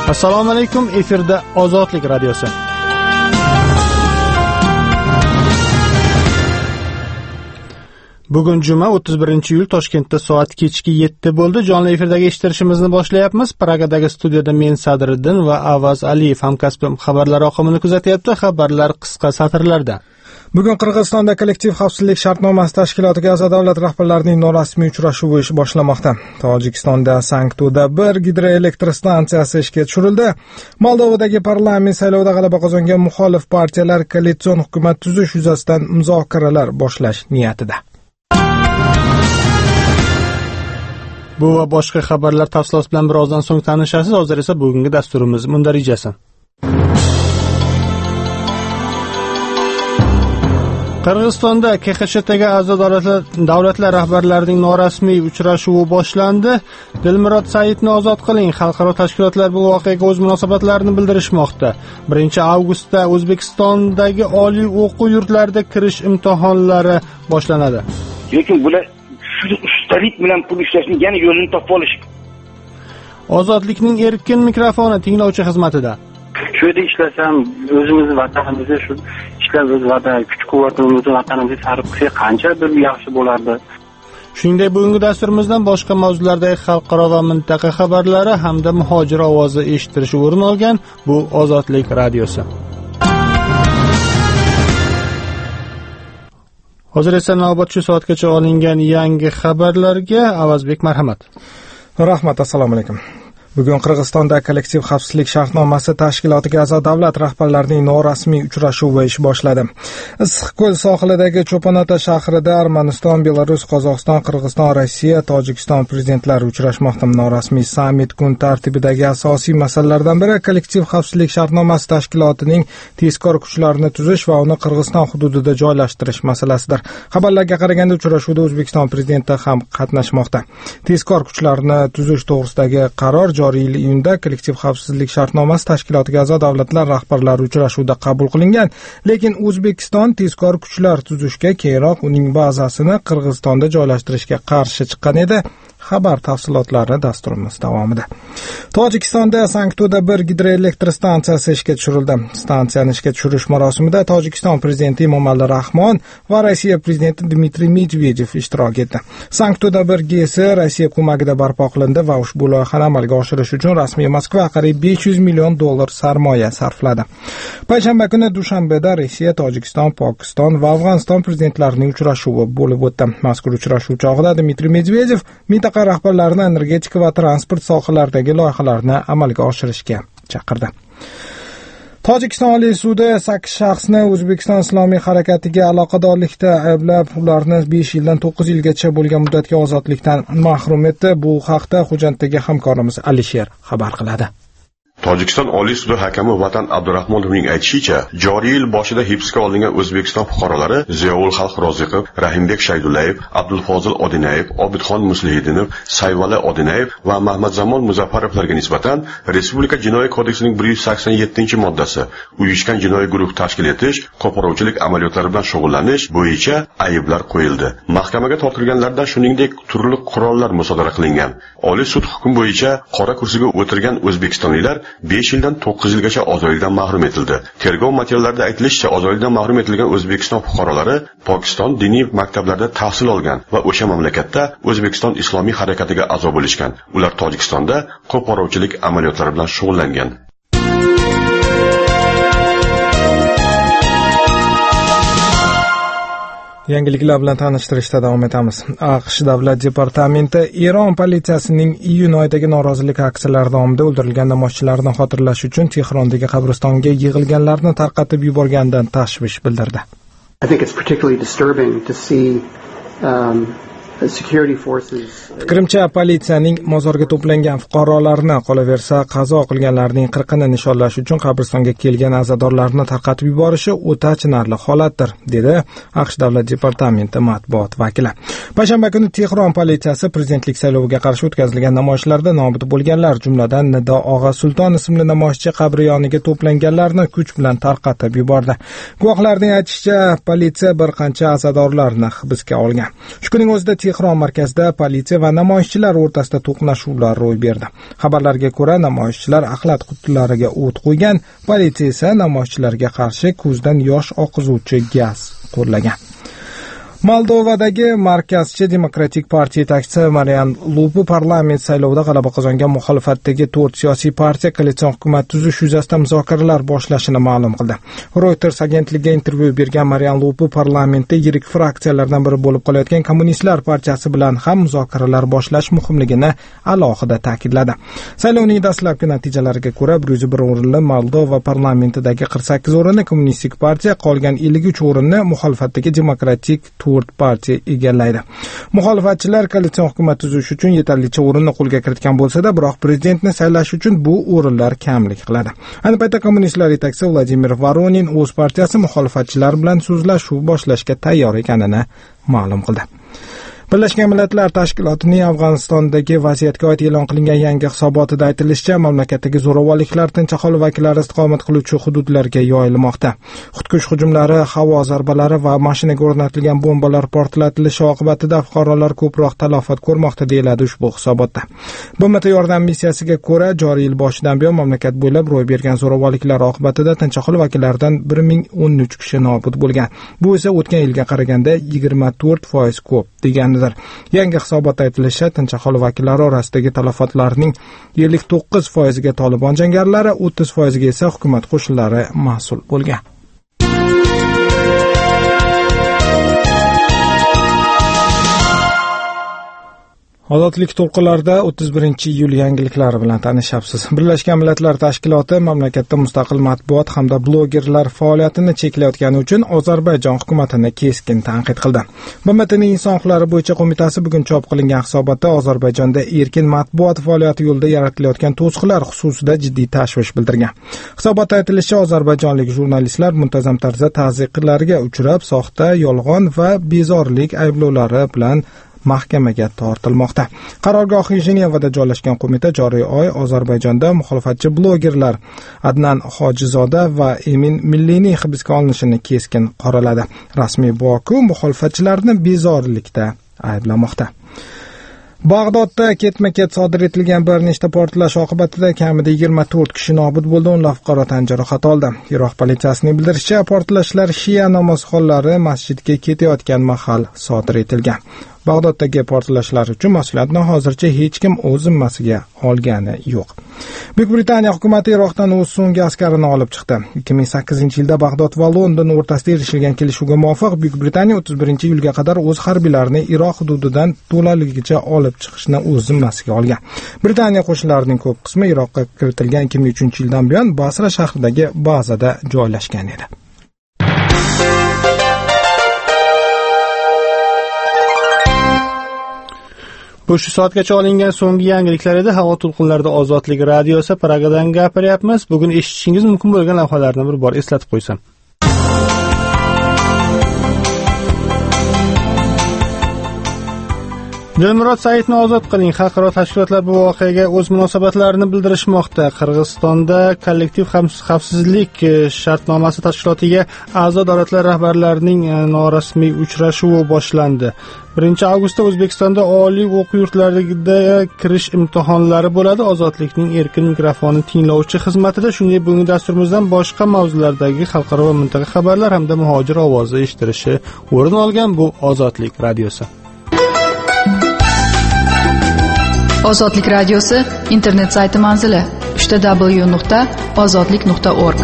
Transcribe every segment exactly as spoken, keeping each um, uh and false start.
Assalomu alaykum, efirda Ozodlik radiosi. Bugun juma o'ttiz birinchi iyul, Toshkentda soat kechki yetti bo'ldi. Jonli efirdagi eshittirishimizni boshlayapmiz. Pragadagi studiyada men Sadriddin va Avaz Aliyev hamkasbim xabarlar oqimini kuzatyapti. Xabarlar qisqa satrlarda. Bugun Qirg'izistonda kollektiv xavfsizlik shartnomasi tashkilotiga a'zo davlat rahbarlarining norasmiy uchrashuvi boshlamoqda. Tojikistonda Sankt-Uda bir gidroelektr stansiyasi ishga tushirildi. Moldovadagi parlament saylovida g'alaba qozongan muxolif partiyalar koalitsion hukumat tuzish yuzasidan muzokaralar boshlash niyatida. Bu va boshqa xabarlar tafsilot bilan birozdan so'ng tanishasiz. Hozir esa bugungi dasturimiz mundarijasi. Qirg'izistonda K X C T ga a'zo davlatlar, davlatlar rahbarlarining norasmiy uchrashuvi boshlandi. Dilmurod Saidni ozod qiling. Xalqaro tashkilotlar bu voqeaga o'z munosabatlarini bildirishmoqda. birinchi avgustda O'zbekistondagi oliy o'quv yurtlarida kirish imtihonlari boshlanadi. Lekin bular ustalik bilan pul ishlashni yana yo'lini topib olish. Ozodlikning erkin mikrofoni tinglovchi xizmatida. Shu yerda ishlasam, o'zimizni vatanimizda shu ishlab o'z vatan, kuch-quvvatimizni vatanimizga sarf qilsak qanchadir yaxshi bo'lardi. Shuningdek, bugungi dasturimizdan boshqa mavzulardagi xalqaro va mintaqa xabarlari hamda muhojir ovozi eshitilishi o'rin olgan. Bu Ozodlik radiosi. Hozir esa navbat shu soatgacha olingan yangi xabarlarga. Avazbek, marhamat. Rahmat, assalomu alaykum. Bugun Qirg'izistonda kollektiv xavfsizlik shartnomasi tashkilotiga a'zo davlat rahbarlarining norasmiy uchrashuvi ish boshladi. Issiqko'l sohilidagi Cho'ponota shahrida Armaniston, Belarus, Qozog'iston, Qirg'iziston, Rossiya, Tojikiston prezidentlari uchrashmoqda. Norasmiy sammit kun tartibidagi asosiy masalalardan biri kollektiv xavfsizlik shartnomasi tashkilotining tezkor kuchlarini tuzish va uni Qirg'iziston hududida joylashtirish masalasidir. Xabarlarga qaraganda, uchrashuvda O'zbekiston prezidenti ham qatnashmoqda. Tezkor kuchlarni tuzish to'g'risidagi qaror joriy yil iyunda kollektiv xavfsizlik shartnomasi tashkilotiga a'zo davlatlar rahbarlari uchrashuvida qabul qilingan, lekin O'zbekiston tezkor kuchlar tuzishga, keyinroq uning bazasini Qirg'izistonda joylashtirishga qarshi chiqqan edi. Xabar tafsilotlari dasturimiz davomida. Tojikistonda Sankt-Uda bir gidroelektr stansiyasi ishga tushirildi. Stansiyani ishga tushirish marosimida Tojikiston prezidenti Emomali Rahmon va Rossiya prezidenti Dmitriy Medvedev ishtirok etdi. Sankt-Uda bir G S Rossiya ko'magida barpo qilindi va ushbu loyihani amalga oshirish uchun rasmiy Moskva qariyb besh yuz million dollar sarmoya sarfladi. Payshanba kuni Dushanbeda Rossiya, Tojikiston, Pokiston va Afg'oniston prezidentlarining uchrashuvi bo'lib o'tdi. Mazkur uchrashuv chog'ida Dmitriy Medvedev mintaqa rahbarlarini energetika va transport sohalaridagi loyihalarni amalga oshirishga chaqirdi. Tojikiston Oliy sudi sakkiz shaxsni O'zbekiston Islomiy harakatiga aloqadorlikda ayblab, ularni besh yildan to'qqiz yilgacha bo'lgan muddatga ozodlikdan mahrum etdi. Bu haqda Xo'jandagi hamkorimiz Alisher xabar qiladi. Tojikiston Oliy sudi hakami Vatan Abdurahmonovning aytishicha, joriy yil boshida hibsga olingan O'zbekiston fuqarolari Ziyoul Xalq Roziqov, Rahimbek Shaydullayev, Abdulfozil Odinayev, Obidxon Muslihiddinov, Sayvala Odinayev va Mahmadzamon Muzaffarovlarga nisbatan Respublika Jinoiy kodeksining bir yuz sakson yettinchi moddasi uyushgan jinoiy guruh tashkil etish, qo'provchilik amaliyotlari bilan shug'ullanish bo'yicha ayblar qo'yildi. Mahkamaga tortilganlardan shuningdek turli qurollar musodara qilingan. Oliy sud hukm bo'yicha qora kursiga o'tirgan o'zbekistonliklar besh yildan to'qqiz yilgacha ozodlikdan mahrum etildi. Tergov materiallarida aytilishicha, ozodlikdan mahrum etilgan O'zbekiston fuqarolari Pokiston diniy maktablarida tahsil olgan va o'sha mamlakatda O'zbekiston Islomiy harakatiga a'zo bo'lishgan. Ular Tojikistonda qo'provchilik amaliyotlari bilan shug'ullangan. Yangiliklar bilan tanishtirishda davom etamiz. AQSh Davlat departamenti Eron politsiyasining iyun oyidagi norozilik aksiyalari davomida o'ldirilgan namoyishchilarni xotirlash uchun Tehrondagi qabristonga yig'ilganlarni tarqatib yuborganidan tashvish bildirdi. I think it's particularly disturbing to see um, Fikrimcha, politsiyaning mozorga to'plangan fuqarolarni, qolaversa qazo qilganlarning qirqini nishonlash uchun qabristonga kelgan azadorlarni tarqatib yuborishi o'ta achinarli holatdir, dedi AQSh Davlat departamenti matbuot vakili. Payshanba kuni Tehron politsiyasi prezidentlik sayloviga qarshi o'tkazilgan namoyishlarda nobud bo'lganlar, jumladan Nido Og'a Sulton ismli namoyishchi qabri yoniga to'planganlarni kuch bilan tarqatib yubordi. Guvohlarning aytishicha, politsiya bir qancha azadorlarni hibsga olgan. Shu kunning o'zida Tehron markazida politsiya va namoyishchilar o'rtasida to'qnashuvlar ro'y berdi. Xabarlarga ko'ra, namoyishchilar axlat qutilariga o't qo'ygan, politsiya esa namoyishchilarga qarshi ko'zdan yosh oqizuvchi gaz qo'llagan. Moldovadagi Markazchi Demokratik partiya yetakchisi Marian Lupu parlament saylovida g'alaba qozongan muxolifatdagi to'rt siyosiy partiya koalitsion hukumat tuzish yuzasidan muzokaralar boshlashini ma'lum qildi. Reuters agentligiga intervyu bergan Marian Lupu parlamentda yirik fraksiyalardan biri bo'lib qolayotgan Kommunistlar partiyasi bilan ham muzokaralar boshlash muhimligini alohida ta'kidladi. Saylovning dastlabki natijalariga ko'ra, bir yuz bir o'rinli Moldova parlamentidagi qirq sakkiz o'rinni Kommunistik partiya, qolgan ellik uch o'rinni muxolifatdagi Demokratik to'rt partiya egallaydi. Muxolifatchilar koalitsion hukumat tuzish uchun yetarlicha o'rinni qo'lga kiritgan bo'lsa-da, biroq prezidentni saylash uchun bu o'rinlar kamlik qiladi. Ayni paytda kommunistlar yetakchisi Vladimir Voronin o'z partiyasi muxolifatchilar bilan so'zlashuv boshlashga tayyor ekanini ma'lum qildi. Birlashgan Millatlar Tashkilotining Afg'onistondagi vaziyatga oid e'lon qilingan yangi hisobotida aytilishicha, mamlakatdagi zo'ravonliklar tinch aholi vakillari istiqomat qiluvchi hududlarga yoyilmoqda. Xudkush hujumlari, havo zarbalari va mashinaga o'rnatilgan bombalar portlatilishi oqibatida fuqarolar ko'proq talafot ko'rmoqda, deyiladi ushbu hisobotda. B M T yordam missiyasiga ko'ra, joriy yil boshidan buyon mamlakat bo'ylab ro'y bergan zo'ravonliklar oqibatida tinch aholi vakillaridan bir ming o'n uch kishi nobud bo'lgan. Bu esa o'tgan yilga qaraganda yigirma to'rt foiz ko'p degani. Yangi hisobotda aytilishicha, tinch aholi vakillari orasidagi talafotlarning ellik to'qqiz foiziga Tolibon jangarilari, o'ttiz foiziga esa hukumat qo'shinlari mas'ul bo'lgan. Ozodlik to'lqinlarida o'ttiz birinchi iyul yangiliklari bilan tanishyapsiz. Birlashgan Millatlar Tashkiloti mamlakatda mustaqil matbuot hamda blogerlar faoliyatini cheklayotgani uchun Ozarbayjon hukumatini keskin tanqid qildi. B M Tning Inson huquqlari bo'yicha qo'mitasi bugun chop qilingan hisobotda Ozarbayjonda erkin matbuot faoliyati yo'lida yaratilayotgan to'siqlar xususida jiddiy tashvish bildirgan. Hisobotda aytilishicha, ozarbayjonlik jurnalistlar muntazam tarzda ta'ziqlarga uchrab, soxta, yolg'on va bezorilik ayblovlari bilan mahkamaga tortilmoqda. Qarorgohi Jenevada joylashgan qo'mita joriy oy Ozarbayjonda muxolifatchi blogerlar Adnan Hojizoda va Emin Milliyning hibsga olinishini keskin qoraladi. Rasmiy Boku muxolifatchilarni bezorilikda ayblamoqda. Bag'dodda ketma-ket sodir etilgan bir nechta portlash oqibatida kamida yigirma to'rt kishi nobud bo'ldi, o'nlab fuqaro tan jarohati oldi. Iroq politsiyasining bildirishicha, portlashlar Shia namozxonlari masjidga ketayotgan mahal sodir etilgan. Bag'doddagi portlashlar uchun mas'uliyatni hozircha hech kim o'z zimmasiga olgani yo'q. Buyuk Britaniya hukumati Iroqdan o'z so'nggi askarini olib chiqdi. ikki ming sakkizinchi yilda Bag'dod va London o'rtasida erishilgan kelishuvga muvofiq Buyuk Britaniya o'ttiz birinchi iyulga qadar o'z harbiylarini Iroq hududidan to'laligicha olib chiqishni o'z zimmasiga olgan. Britaniya qo'shinlarining ko'p qismi Iroqqa kiritilgan ikki ming uchinchi yildan buyon Basra shahridagi bazada joylashgan edi. Bu shu soatgacha olingan so'nggi yangiliklar edi. Havo to'lqinlarida Ozodlik radiosi Pragadan gapiryapmiz. Bugun eshitishingiz mumkin bo'lgan lavhalarni bir bor eslatib qo'ysam. Dilmurod Saidni ozod qiling. Xalqaro tashkilotlar bu voqeaga o'z munosabatlarini bildirishmoqda. Qirg'izistonda kollektiv xavfsizlik shartnomasi tashkilotiga a'zo davlatlar rahbarlarining norasmiy uchrashuvi boshlandi. birinchi avgustda O'zbekistonda oliy o'quv yurtlariga kirish imtihonlari bo'ladi. Ozodlikning erkin mikrofoni tinglovchi xizmatida shunday bugungi dasturimizdan boshqa mavzulardagi xalqaro va mintaqa xabarlar hamda muhojir ovozi eshitilishi o'rin olgan. Bu Ozodlik radiosi. Ozodlik radiosi internet sayti manzili w w w nuqta ozodlik nuqta org.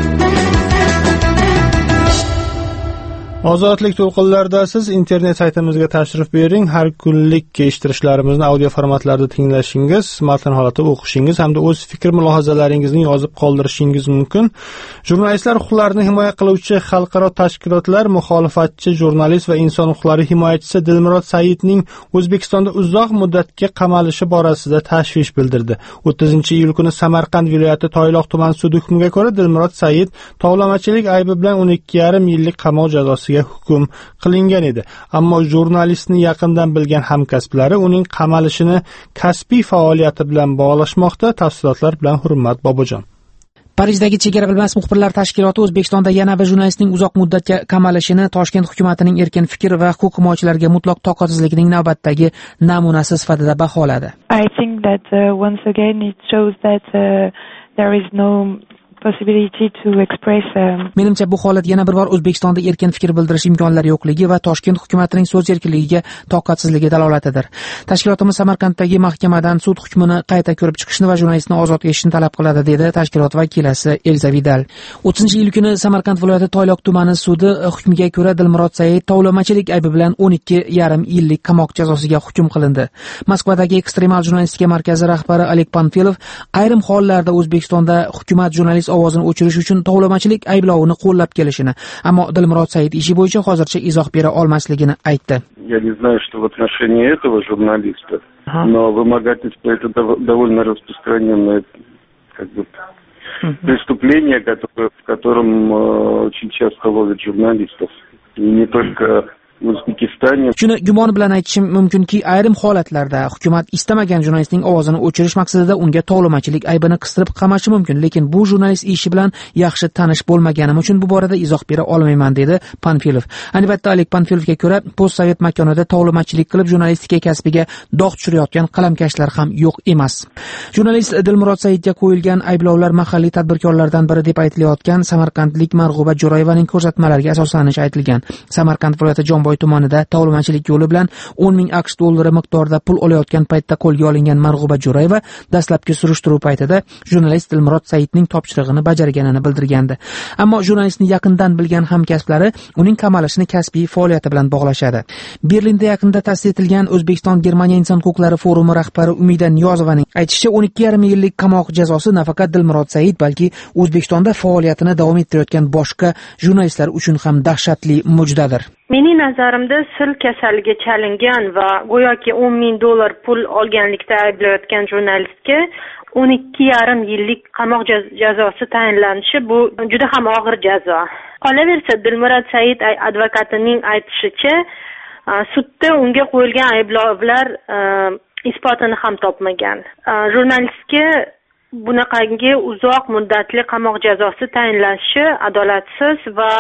Ozodlik to'lqinlarida siz internet saytimizga tashrif bering. Har kunlik eshittirishlarimizni audio formatlarda tinglashingiz, matn holatida o'qishingiz hamda o'z fikr mulohazalaringizni yozib qoldirishingiz mumkin. Jurnalistlar huquqlarini himoya qiluvchi xalqaro tashkilotlar muxolifatchi jurnalist va inson huquqlari himoyachisi Dilmurod Saidning O'zbekistonda uzoq muddatga qamalishi borasida tashvish bildirdi. o'ttizinchi iyul kuni Samarqand viloyati Toyloq tuman sudi hukmiga ko'ra Dilmurod Said tovlamachilik aybi bilan o'n ikki yarim yillik qamoq jazosi hukm qilingan edi. Ammo jurnalistni yaqindan bilgan hamkasblari uning qamalishini kasbiy faoliyati bilan bog'lashmoqda. Tafsilotlar bilan Hurmat Bobojon. Parijdagi chegara bilmas muxbirlar tashkiloti O'zbekistonda yana bir jurnalistning uzoq muddatga qamalishini Toshkent hukumatining erkin fikr va huquq himoyachilariga mutlaq toqatsizligining navbatdagi namunasi sifatida baholadi. I think that uh, once again it shows that uh, there is no possibility to express um... Menimcha bu holat yana bir bor O'zbekistonda erkin fikr bildirish imkonlari yo'qligi va Toshkent hukumatining so'z erkinligiga toqatsizligi dalolatidir. Tashkilotimiz Samarqanddagi mahkamadan sud hukmini qayta ko'rib chiqishni va jurnalistni ozod etishni talab qiladi, dedi tashkilot vakilasi Elza Vidal. o'ttizinchi iyul kuni Samarqand viloyati Toyloq tumani sudi hukmiga ko'ra Dilmurod Said tovlamachilik aybi bilan o'n ikki yarim yillik qamoq jazosiga hukm qilindi. Moskvadagi ekstremal jurnalistika markazi rahbari Oleg Panfilov ayrim hollarda O'zbekistonda hukumat jurnalist ovozini o'chirish uchun tovlamachilik ayblovini qo'llab kelishini, ammo Dilmurod Said ishi bo'yicha hozircha izoh bera olmasligini aytdi. Я не знаю, что в отношении этого журналиста, но вымогательство это довольно распространенное как бы преступление, которое, в котором э, очень часто ловят журналистов. И не только O'zbekistonda. Shuni gumon bilan aytishim mumkinki, ayrim holatlarda hukumat istamagan jurnalistning ovozini o'chirish maqsadida unga tovlamachilik aybini qistirib qamashi mumkin, lekin bu jurnalist ishi bilan yaxshi tanish bo'lmaganim uchun bu borada izoh bera olmayman, dedi Panfilov. Ayni paytda Oleg Panfilovga ko'ra, postsovet makonida tovlamachilik qilib jurnalistika kasbiga dog' tushirayotgan qalamkashlar ham yo'q emas. Jurnalist Dilmurod Saidga qo'yilgan ayblovlar mahalliy tadbirkorlardan biri deb aytilayotgan samarqandlik Marg'uba Jo'rayevaning ko'rsatkmalariga asoslanishi aytilgan. Samarqand viloyati Jonboy tumanida tovlamachilik yo'li bilan o'n ming aqsh dollari miqdorida pul olayotgan paytda qo'lga olingan Marg'uba Jo'rayeva dastlabki surishtiruv paytida jurnalist Dilmurod Saidning topshirig'ini bajarganini bildirgandi. Ammo jurnalistni yaqindan bilgan hamkasblari uning qamalishini kasbiy faoliyati bilan bog'lashadi. Berlinda yaqinda ta'sis etilgan O'zbekiston Germaniya inson huquqlari forumi rahbari Umida Niyozovaning aytishicha, o'n ikki yarim yillik qamoq jazosi nafaqat Dilmurod Said, balki O'zbekistonda faoliyatini davom ettirayotgan boshqa jurnalistlar uchun ham dahshatli mujdadir. Mening nazarimda sil kasaliga chalingan va go'yoki o'n ming dollar pul olganlikda ayblayotgan jurnalistga o'n ikki yarim yillik qamoq jazosi tayinlanishi bu juda ham og'ir jazo. Qolaversa, Dilmurod Said advokatining aytishicha, sudda unga qo'yilgan ayblovlar isbotini ham topmagan. Jurnalistga bunaqangi uzoq muddatli qamoq jazosi tayinlanishi adolatsiz va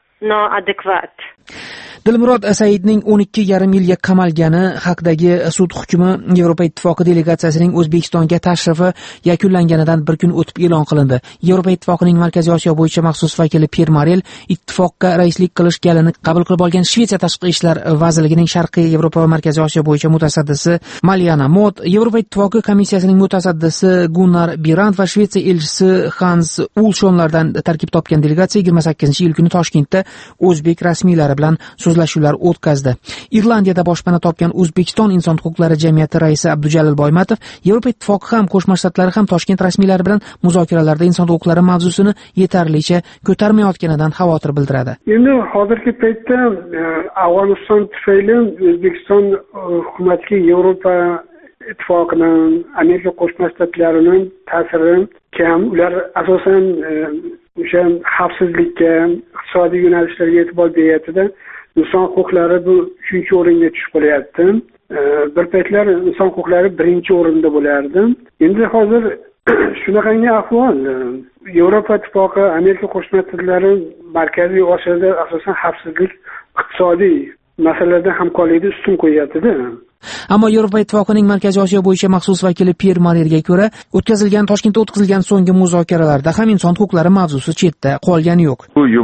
noadekvat. Dilmurod Saidning o'n ikki yarim yilga qamalgani haqidagi sud hukmi Yevropa Ittifoqi delegatsiyasining O'zbekistonga tashrifi yakunlanganidan bir kun o'tib e'lon qilindi. Yevropa Ittifoqining Markaziy Osiyo bo'yicha maxsus vakili Pier Marel ittifoqqa raislik qilish galini qabul qilib olgan Shvetsiya tashqi ishlar vazirligining Sharqiy Yevropa va Markaziy Osiyo bo'yicha mutasaddisi Maljana Mot, Yevropa Ittifoqi komissiyasining mutasaddisi Gunnar Birand va Shvetsiya elchisi Hans Ulshonlardan tarkib topgan delegatsiya yigirma sakkizinchi iyul kuni Toshkentda o'zbek rasmiylari bilan so'zlashuvlar o'tkazdi. Irlandiyada boshpana topgan O'zbekiston inson huquqlari jamiyati raisi Abdujalil Boymatov, Yevropa Ittifoqi ham Qo'shma Shtatlar ham Toshkent rasmiylari bilan muzokaralarda inson huquqlari mavzusini yetarlicha ko'tarmayotganidan xavotir bildiradi. Endi hozirgi paytda Afg'oniston tufayli O'zbekiston hukumatiga Yevropa Ittifoqining, Amerika Qo'shma Shtatlarining ta'siri kam. Ular asosan o'sha xavfsizlikka, iqtisodiy yo'nalishlarga e'tibor beryapti-da. Inson huquqlari bu uchinchi o'ringa tushib qolyapti. Bir paytlar inson huquqlari birinchi o'rinda bo'lardi. Endi hozir shunaqangi ahvol. Yevropa Ittifoqi, Amerika Qo'shma Shtatlari Markaziy Osiyoda asosan xavfsizlik, iqtisodiy masalalarda hamkorlikni ustun qo'yyapti-da. Ammo Yevropa Ittifoqining Markaziy Osiyo bo'yicha maxsus vakili Pier Marelga ko'ra, o'tkazilgan Toshkentda o'tkazilgan so'nggi muzokaralarda ham inson huquqlari mavzusi chetda qolgani yo'q.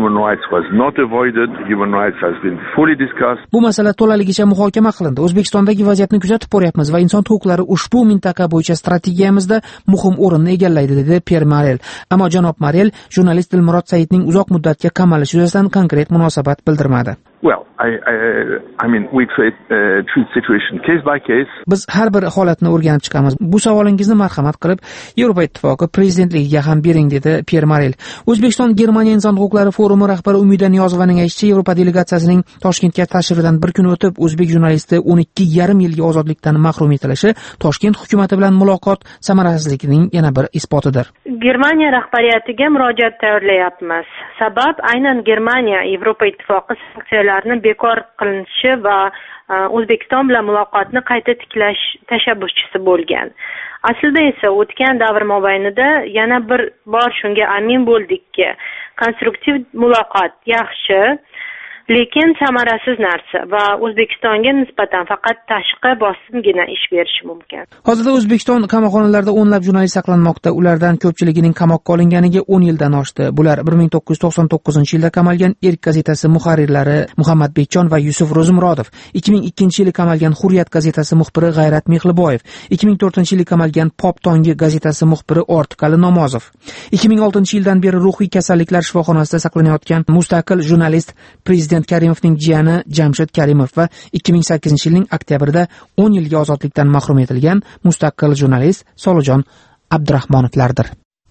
Bu masala to'laligicha muhokama qilindi. O'zbekistondagi vaziyatni kuzatib boryapmiz va inson huquqlari ushbu mintaqa bo'yicha strategiyamizda muhim o'rinni egallaydi, dedi Pier Marel. Ammo janob Marel jurnalist Dilmurod Saidning uzoq muddatga qamalishi yuzasidan konkret munosabat bildirmadi. Well, I, I, I mean, we treat, uh, treat situation case by case. Biz har bir holatni o'rganib chiqamiz. Bu savolingizni marhamat qilib Yevropa Ittifoqi prezidentligiga ham bering, dedi Pier Marel. O'zbekiston Germaniya inson huquqlari forumi rahbari Umida Niyozovaning aytishicha, Yevropa delegatsiyasining Toshkentga tashrifidan bir kun o'tib o'zbek jurnalisti o'n ikki yarim yilga ozodlikdan mahrum etilishi Toshkent hukumati bilan muloqot samarasizligining yana bir isbotidir. Germaniya rahbariyatiga murojaat tayyorlayapmiz. Sabab aynan Germaniya Yevropa Ittifoqi sanksiyalar moslamaylarni bekor qilinishi va O'zbekiston bilan muloqotni qayta tiklash tashabbuschisi bo'lgan. Aslida esa o'tgan davr mobaynida yana bir bor shunga amin bo'ldikki, konstruktiv muloqot yaxshi, lekin samarasiz narsa va O'zbekistonga nisbatan faqat tashqi bosimgina ish berishi mumkin. Hozirda O'zbekiston qamoqxonalarida o'nlab jurnalist saqlanmoqda. Ulardan ko'pchiligining qamoqqa olinganiga o'n yildan oshdi. Bular bir ming to'qqiz yuz to'qson to'qqizinchi yilda qamalgan Erk gazetasi muharrirlari Muhammad Bekjon va Yusuf Ro'zmurodov, ikki ming ikkinchi yili qamalgan Hurriyat gazetasi muxbiri G'ayrat Mehliboyev, ikki ming to'rtinchi yili qamalgan Pop Tongi gazetasi muxbiri Ortiqali Namozov, ikki ming oltinchi yildan beri ruhiy kasalliklar shifoxonasida saqlanayotgan mustaqil jurnalist Prezident Karimovning jiyani Jamshid Karimov va ikki ming sakkizinchi yilning oktyabrida o'n yilga ozodlikdan mahrum etilgan mustaqil jurnalist Solijon Abdurahmonovlardir.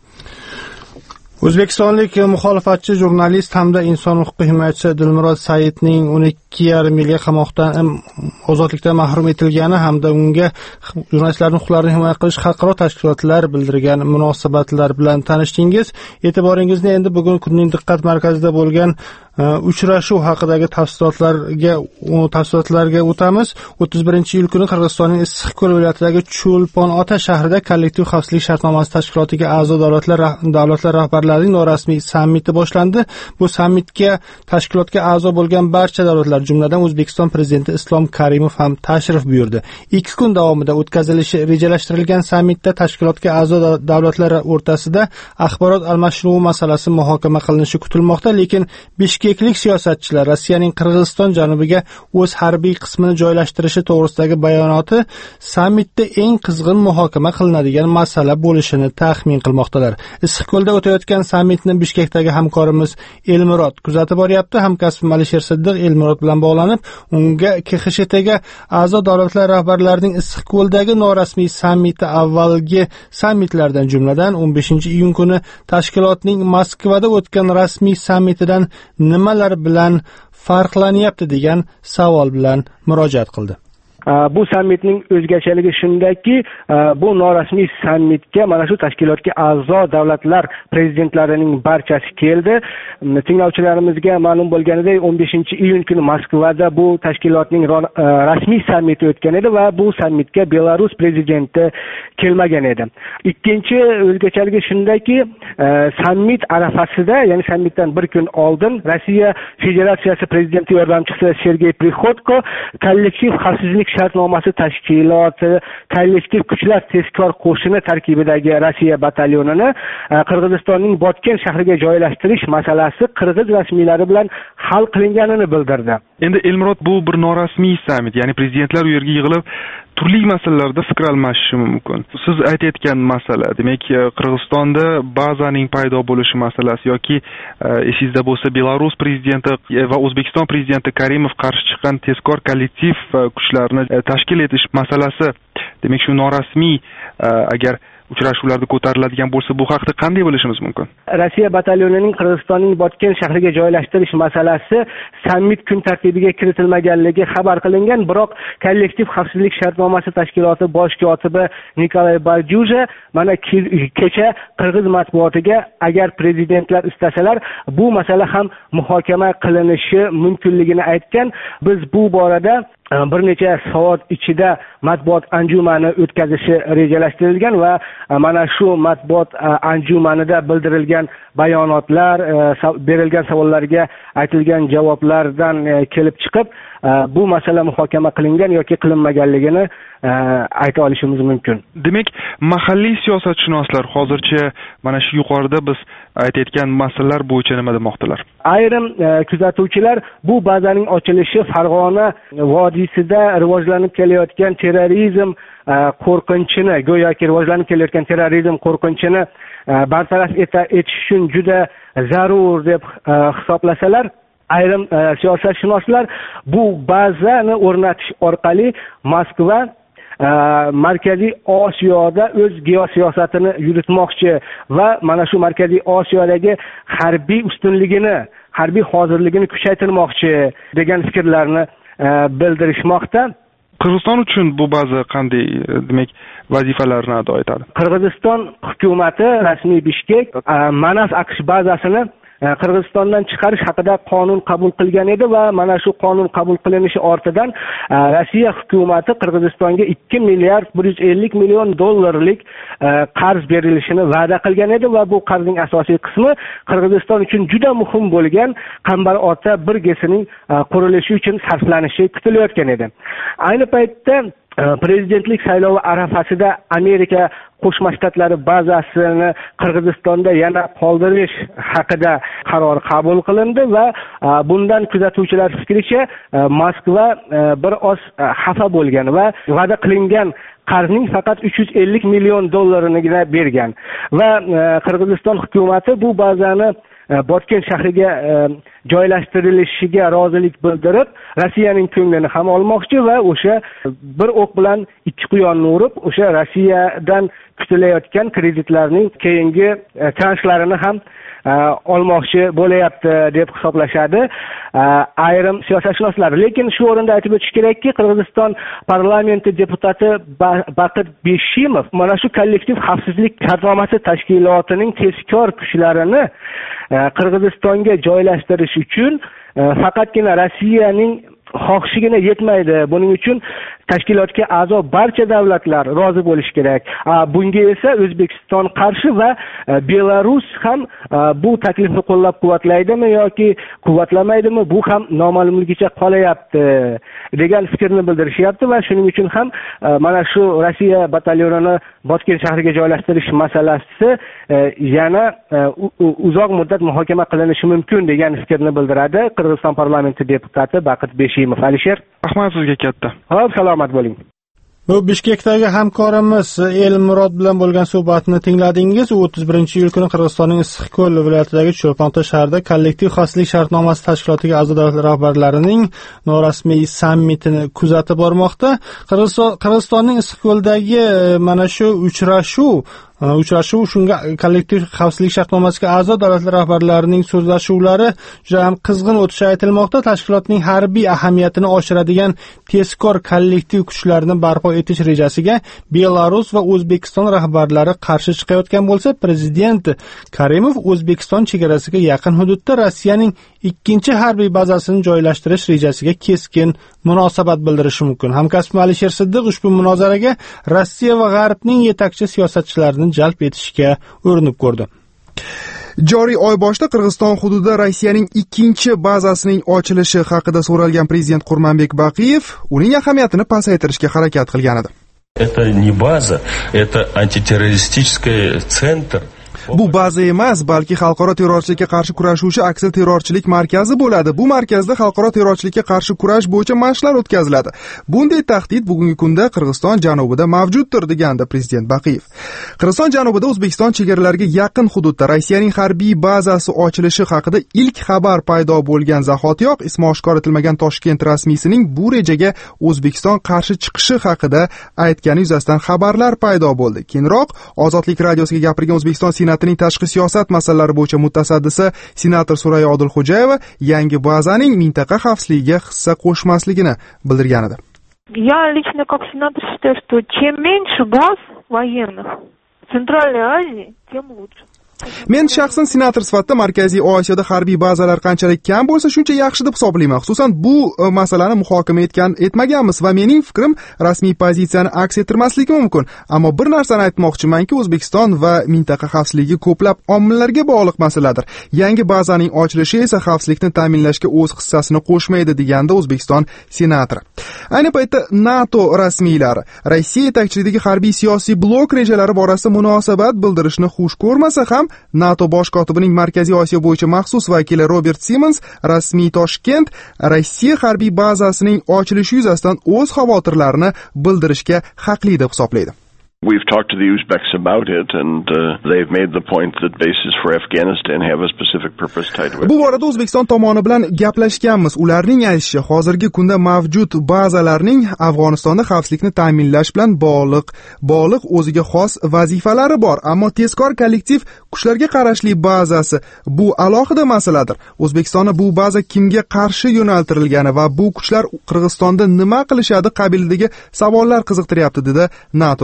O'zbekistonlik muxolifatchi jurnalist hamda inson huquq himoyachisi Dilmurod Saidning o'n ikki yarim yilga qamoqdan ozodlikdan mahrum etilgani hamda unga jurnalistlarning huquqlarini himoya qilish xalqaro tashkilotlar bildirgan munosabatlar bilan tanishdingiz. E'tiboringizni endi bugun kunning diqqat markazida bo'lgan uchrashuv haqidagi tafsilotlarga tafsilotlarga o'tamiz. o'ttiz birinchi iyul kuni Qirg'izistonning Issiqko'l viloyatidagi Cho'lpon-Ota shahrida kollektiv xavfsizlik shartnomasi tashkilotiga a'zo davlatlar davlatlar rahbarlarining norasmiy sammiti boshlandi. Bu sammitga tashkilotga a'zo bo'lgan barcha davlatlar, jumladan O'zbekiston prezidenti Islom Karimov ham tashrif buyurdi. ikki kun davomida o'tkazilishi rejalashtirilgan sammitda tashkilotga a'zo davlatlar o'rtasida axborot almashinuvi masalasi muhokama qilinishi kutilmoqda, lekin Bishkeklik siyosatchilar Rossiyaning Qirg'iziston janubiga o'z harbiy qismini joylashtirishi to'g'risidagi bayonoti sammitda eng qizg'in muhokama qilinadigan masala bo'lishini taxmin qilmoqdalar. Issiqko'lda o'tayotgan sammitni Bishkekdagi hamkorimiz Elmurod kuzatib boryapti. Hamkasbim Alisher Siddiq Elmurod bilan bog'lanib, unga K X S Tga a'zo davlatlar rahbarlarining Issiqko'ldagi norasmiy sammiti avvalgi sammitlardan, jumladan o'n beshinchi iyun kuni tashkilotning Moskvada o'tgan rasmiy sammitidan nimalar bilan farqlanyapti degan savol bilan murojaat qildi. Bu sammitning o'zgachaligi shundaki, bu norasmiy sammitga mana shu tashkilotga a'zo davlatlar prezidentlarining barchasi keldi. Tinglovchilarimizga ma'lum bo'lganidek, o'n beshinchi iyun kuni Moskvada bu tashkilotning rasmiy sammiti o'tgan edi va bu sammitga Belarus prezidenti kelmagan edi. Ikkinchi o'zgachaligi shundaki, sammit arafasida, ya'ni sammitdan bir kun oldin Rossiya Federatsiyasi prezidenti yordamchisi Sergey Prihodko kollektiv xavfsizlik shartnomasi tashkiloti kollektiv kuchlar tezkor qo'shini tarkibidagi Rossiya batalyonini Qirg'izistonning Botken shahriga joylashtirish masalasi qirg'iz rasmiylari bilan hal qilinganini bildirdi. Endi Elmurod, bu bir norasmiy sammit, ya'ni prezidentlar u yerga yig'ilib turli masalalarda fikr almashishi mumkin. Siz aytayotgan masala, demak, Qirg'izistonda bazaning paydo bo'lishi masalasi yoki esingizda bo'lsa Belarus prezidenti va O'zbekiston prezidenti Karimov qarshi chiqqan tezkor kollektiv kuchlarni tashkil etish masalasi, demak shu norasmiy agar uchrashuvlarda ko'tariladigan bo'lsa, bu haqda qanday bilishimiz mumkin? Rossiya batalyonining Qirg'izistonning Botken shahriga joylashtirish masalasi sammit kun tartibiga kiritilmaganligi xabar qilingan, biroq kollektiv xavfsizlik shartnomasi tashkiloti bosh kotibi Nikolay Bardyuja mana kecha Qirg'iz matbuotiga agar prezidentlar istasalar bu masala ham muhokama qilinishi mumkinligini aytgan. Biz bu borada bir necha soat ichida matbuot anjumani o'tkazishi rejalashtirilgan va mana shu matbuot anjumanida bildirilgan bayonotlar, berilgan savollarga aytilgan javoblardan kelib chiqib, bu masala muhokama qilingan yoki qilinmaganligini ayta olishimiz mumkin. Demak, mahalliy siyosatshunoslar hozircha mana shu yuqorida biz aytayotgan masalalar bo'yicha nima demoqdalar? Ayrim kuzatuvchilar bu bazaning ochilishi Farg'ona vodiysida rivojlanib kelayotgan terrorizm qo'rqinchini, go'yoki rivojlanib kelayotgan terrorizm qo'rqinchini bartaraf etish uchun juda zarur deb hisoblasalar, ayrim siyosatshunoslar bu bazani o'rnatish orqali Moskva Markaziy Osiyoda o'z geosiyosatini yuritmoqchi va mana shu Markaziy Osiyodagi harbiy ustunligini, harbiy hozirligini kuchaytirmoqchi degan fikrlarni bildirishmoqda. Qirg'iziston uchun bu baza qanday, demak, vazifalarni ado etadi? Qirg'iziston hukumati rasmiy Bishkek Manas AQSh bazasini Qirg'izistondan chiqarish haqida qonun qabul qilgan edi va mana shu qonun qabul qilinishi ortidan Rossiya hukumati Qirg'izistonga ikki milliard bir yuz ellik million dollarlik qarz berilishini va'da qilgan edi va bu qarzning asosiy qismi Qirg'iziston uchun juda muhim bo'lgan Qambar Ota birgisining qurilishi uchun sarflanishi kutilayotgan edi. Ayni paytda prezidentlik saylovi arafasida Amerika Qo'shma Shtatlari bazasini Qirg'izistonda yana qoldirish haqida qaror qabul qilindi va bundan kuzatuvchilar fikricha Moskva bir oz xafa bo'lgan va va'da qilingan qarzning faqat uch yuz ellik million dollarini bergan va Qirg'iziston hukumati bu bazani Botken shahriga joylashtirilishiga rozilik bildirib, Rossiyaning ko'nglini ham olmoqchi va o'sha bir o'q bilan ikki quyonni urib, o'sha Rossiyadan kutilayotgan kreditlarning keyingi transhlarini ham olmoqchi bo'layapti deb hisoblashadi ayrim siyosatshunoslar. Lekin shu o'rinda aytib o'tish kerakki, Qirg'iziston parlamenti deputati Baqir Beshimov mana shu kollektiv xavfsizlik shartnomasi tashkilotining tezkor kuchlarini Qirg'izistonga joylashtirish uchun faqatgina Rossiyaning xohishigina yetmaydi. Buning uchun tashkilotga a'zo barcha davlatlar rozi bo'lishi kerak. Bunga esa O'zbekiston qarshi va Belarus ham bu taklifni qo'llab-quvvatlaydimi yoki quvvatlamaydimi, bu ham noma'lumligicha qolayapti degan fikrni bildirishyapti va shuning uchun ham mana shu Rossiya batalyonini Botken shahriga joylashtirish masalasi yana uzoq muddat muhokama qilinishi mumkin degan fikrni bildiradi Qirg'iziston parlamenti deputati Baqir Beshimov. Alisher, rahmat sizga katta. Xo'p, salomat bo'ling. Bu Bishkekdagi hamkorimiz Elmurod bilan bo'lgan suhbatni tingladingiz. U o'ttiz birinchi iyul kuni Qirg'izistonning Issiqko'l viloyatidagi Cho'lponta shahrida kollektiv xavfsizlik shartnomasi tashkilotiga a'zo davlat rahbarlarining norasmiy sammitini kuzatib bormoqda. Qirg'izistonning Issiqko'ldagi mana shu uchrashuv Uchrashuv shunga kollektiv xavfsizlik shartnomasiga a'zo davlatlar rahbarlarining so'zlashuvlari juda ham qizg'in o'tishi aytilmoqda. Tashkilotning harbiy ahamiyatini oshiradigan tezkor kollektiv kuchlarni barpo etish rejasiga Belarus va O'zbekiston rahbarlari qarshi chiqayotgan bo'lsa, prezident Karimov O'zbekiston chegarasiga yaqin hududda Rossiyaning ikkinchi harbiy bazasini joylashtirish rejasiga keskin munosabat bildirishi mumkin. Hamkasbim Alisher Siddiq ushbu munozaraga Rossiya va G'arbning yetakchi siyosatchilarini jalb etishga urinib ko'rdi. Joriy oy boshida Qirg'iziston hududida Rossiyaning ikkinchi bazasining ochilishi haqida so'ralgan prezident Qurmanbek Baqiyev uning ahamiyatini pasaytirishga harakat qilgan edi. Это не база, это антитеррористический центр. Bu baza emas, balki xalqaro terrorchilikka qarshi kurashuvchi aksil terrorchilik markazi bo'ladi. Bu markazda xalqaro terrorchilikka qarshi kurash bo'yicha mashqlar o'tkaziladi. Bunday tahdid bugungi kunda Qirg'iziston janubida mavjuddir, degandi prezident Baqiyev. Qirg'iziston janubida O'zbekiston chegaralariga yaqin hududda Rossiyaning harbiy bazasi ochilishi haqida ilk xabar paydo bo'lgan zahotiyoq ismi oshkor etilmagan Toshkent rasmiysining bu rejaga O'zbekiston qarshi chiqishi haqida aytgani yuzasidan xabarlar paydo bo'ldi. Keyinroq Ozodlik radiosiga gapirgan O'zbekiston Senatining tashqi siyosat masalalari bo'yicha mutasaddisi senator Suraya Odilxo'jayeva yangi bazaning mintaqa xavfsizligiga hissa qo'shmasligini bildirgan edi. Я лично как сенатор считаю, что чем меньше баз военных в Центральной Азии, тем лучше. Men shaxsan senator sifatida Markaziy Osiyoda harbiy bazalar qanchalik kam bo'lsa, shuncha yaxshi deb hisoblayman. Xususan, bu masalani muhokama etgan etmaganmiz va mening fikrim rasmiy pozitsiyani aks ettirmasligi mumkin. Ammo bir narsani aytmoqchimanki, O'zbekiston va mintaqa xavfsizligi ko'plab omillarga bog'liq masaladir. Yangi bazaning ochilishi esa xavfsizlikni ta'minlashga o'z hissasini qo'shmaydi, deganda O'zbekiston senatori. Ayni paytda NATO rasmiylari Rossiya yetakchiligidagi harbiy siyosiy blok rejalari borasida munosabat bildirishni xush ko'rmasa ham, NATO bosh kotibining Markaziy Osiyo bo'yicha maxsus vakili Robert Simons rasmiy Toshkent Rossiya harbiy bazasining ochilishi yuzasidan o'z xavotirlarini bildirishga haqli deb hisoblaydi. We've talked to the Uzbeks about it, and uh, they've made the point that bases for Afghanistan have a specific purpose tied to it. Bu borada O'zbekiston tomoni bilan gaplashganmiz. Ularning aytishicha, hozirgi kunda mavjud bazalarning Afg'onistonda xavfsizlikni ta'minlash bilan bog'liq, bog'liq o'ziga xos vazifalari bor, ammo tezkor kollektiv kuchlarga qarashli bazasi bu alohida masaladir. O'zbekistonda bu baza kimga qarshi yo'naltirilgani va bu kuchlar Qirg'izistonda nima qilishadi qabilidagi savollar qiziqtiryapti, dedi NATO rasmiysi.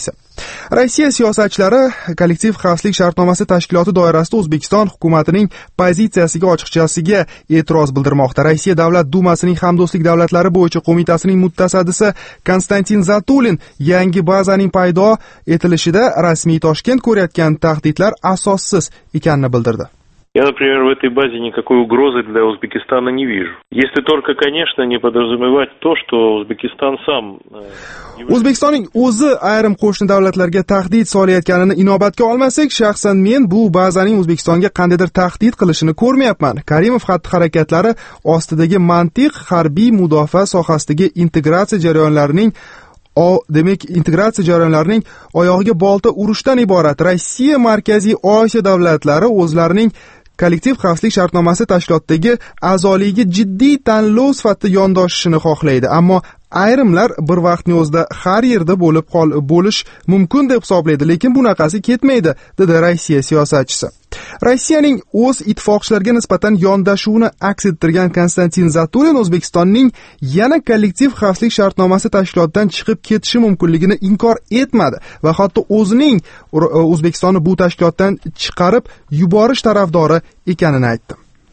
raisi. Rossiya siyosatchilari kollektiv xavfsizlik shartnomasi tashkiloti doirasida O'zbekiston hukumatining pozitsiyasiga ochiqchasiga e'tiroz bildirmoqda. Rossiya Davlat dumasining hamdo'stlik davlatlari bo'yicha qo'mitasining mutasaddisi Konstantin Zatulin yangi bazaning paydo etilishida rasmiy Toshkent ko'rayotgan tahdidlar asossiz ekanini bildirdi. Я, например, в этой базе никакой угрозы для Узбекистана не вижу. Если только, конечно, не подразумевать то, что Узбекистан сам... O'zbekistonning o'zi ayrim qo'shni davlatlarga tahdid solayotganini inobatga olmasak, shaxsan men bu bazaning O'zbekistonga qandaydir tahdid qilishini ko'rmayapman. Karimov xatti-harakatlari ostidagi mantiq harbiy mudofaa sohasidagi integratsiya jarayonlarining O, demak, integratsiya jarayonlarining oyog'iga bolta urishdan iborat. Rossiya Markaziy Osiyo davlatlari o'zlarining kollektiv xavfsizlik shartnomasi tashkilotidagi a'zoligiga jiddiy tanlov sifatida yondoshishini xohlaydi, ammo ayrimlar bir vaqtning o'zida har yerda bo'lib qol bo'lish mumkin deb hisoblaydi, lekin bunaqasi ketmaydi, dedi Rossiya siyosatchisi. Rossiyaning o'z ittifoqchilariga nisbatan yondashuvini aks ettirgan Konstantin Zatulin O'zbekistonning yana kollektiv xavfsizlik shartnomasi tashkilotidan chiqib ketishi mumkinligini inkor etmadi va hatto o'zining O'zbekistonni bu tashkilotdan chiqarib yuborish tarafdori ekanini aytdi.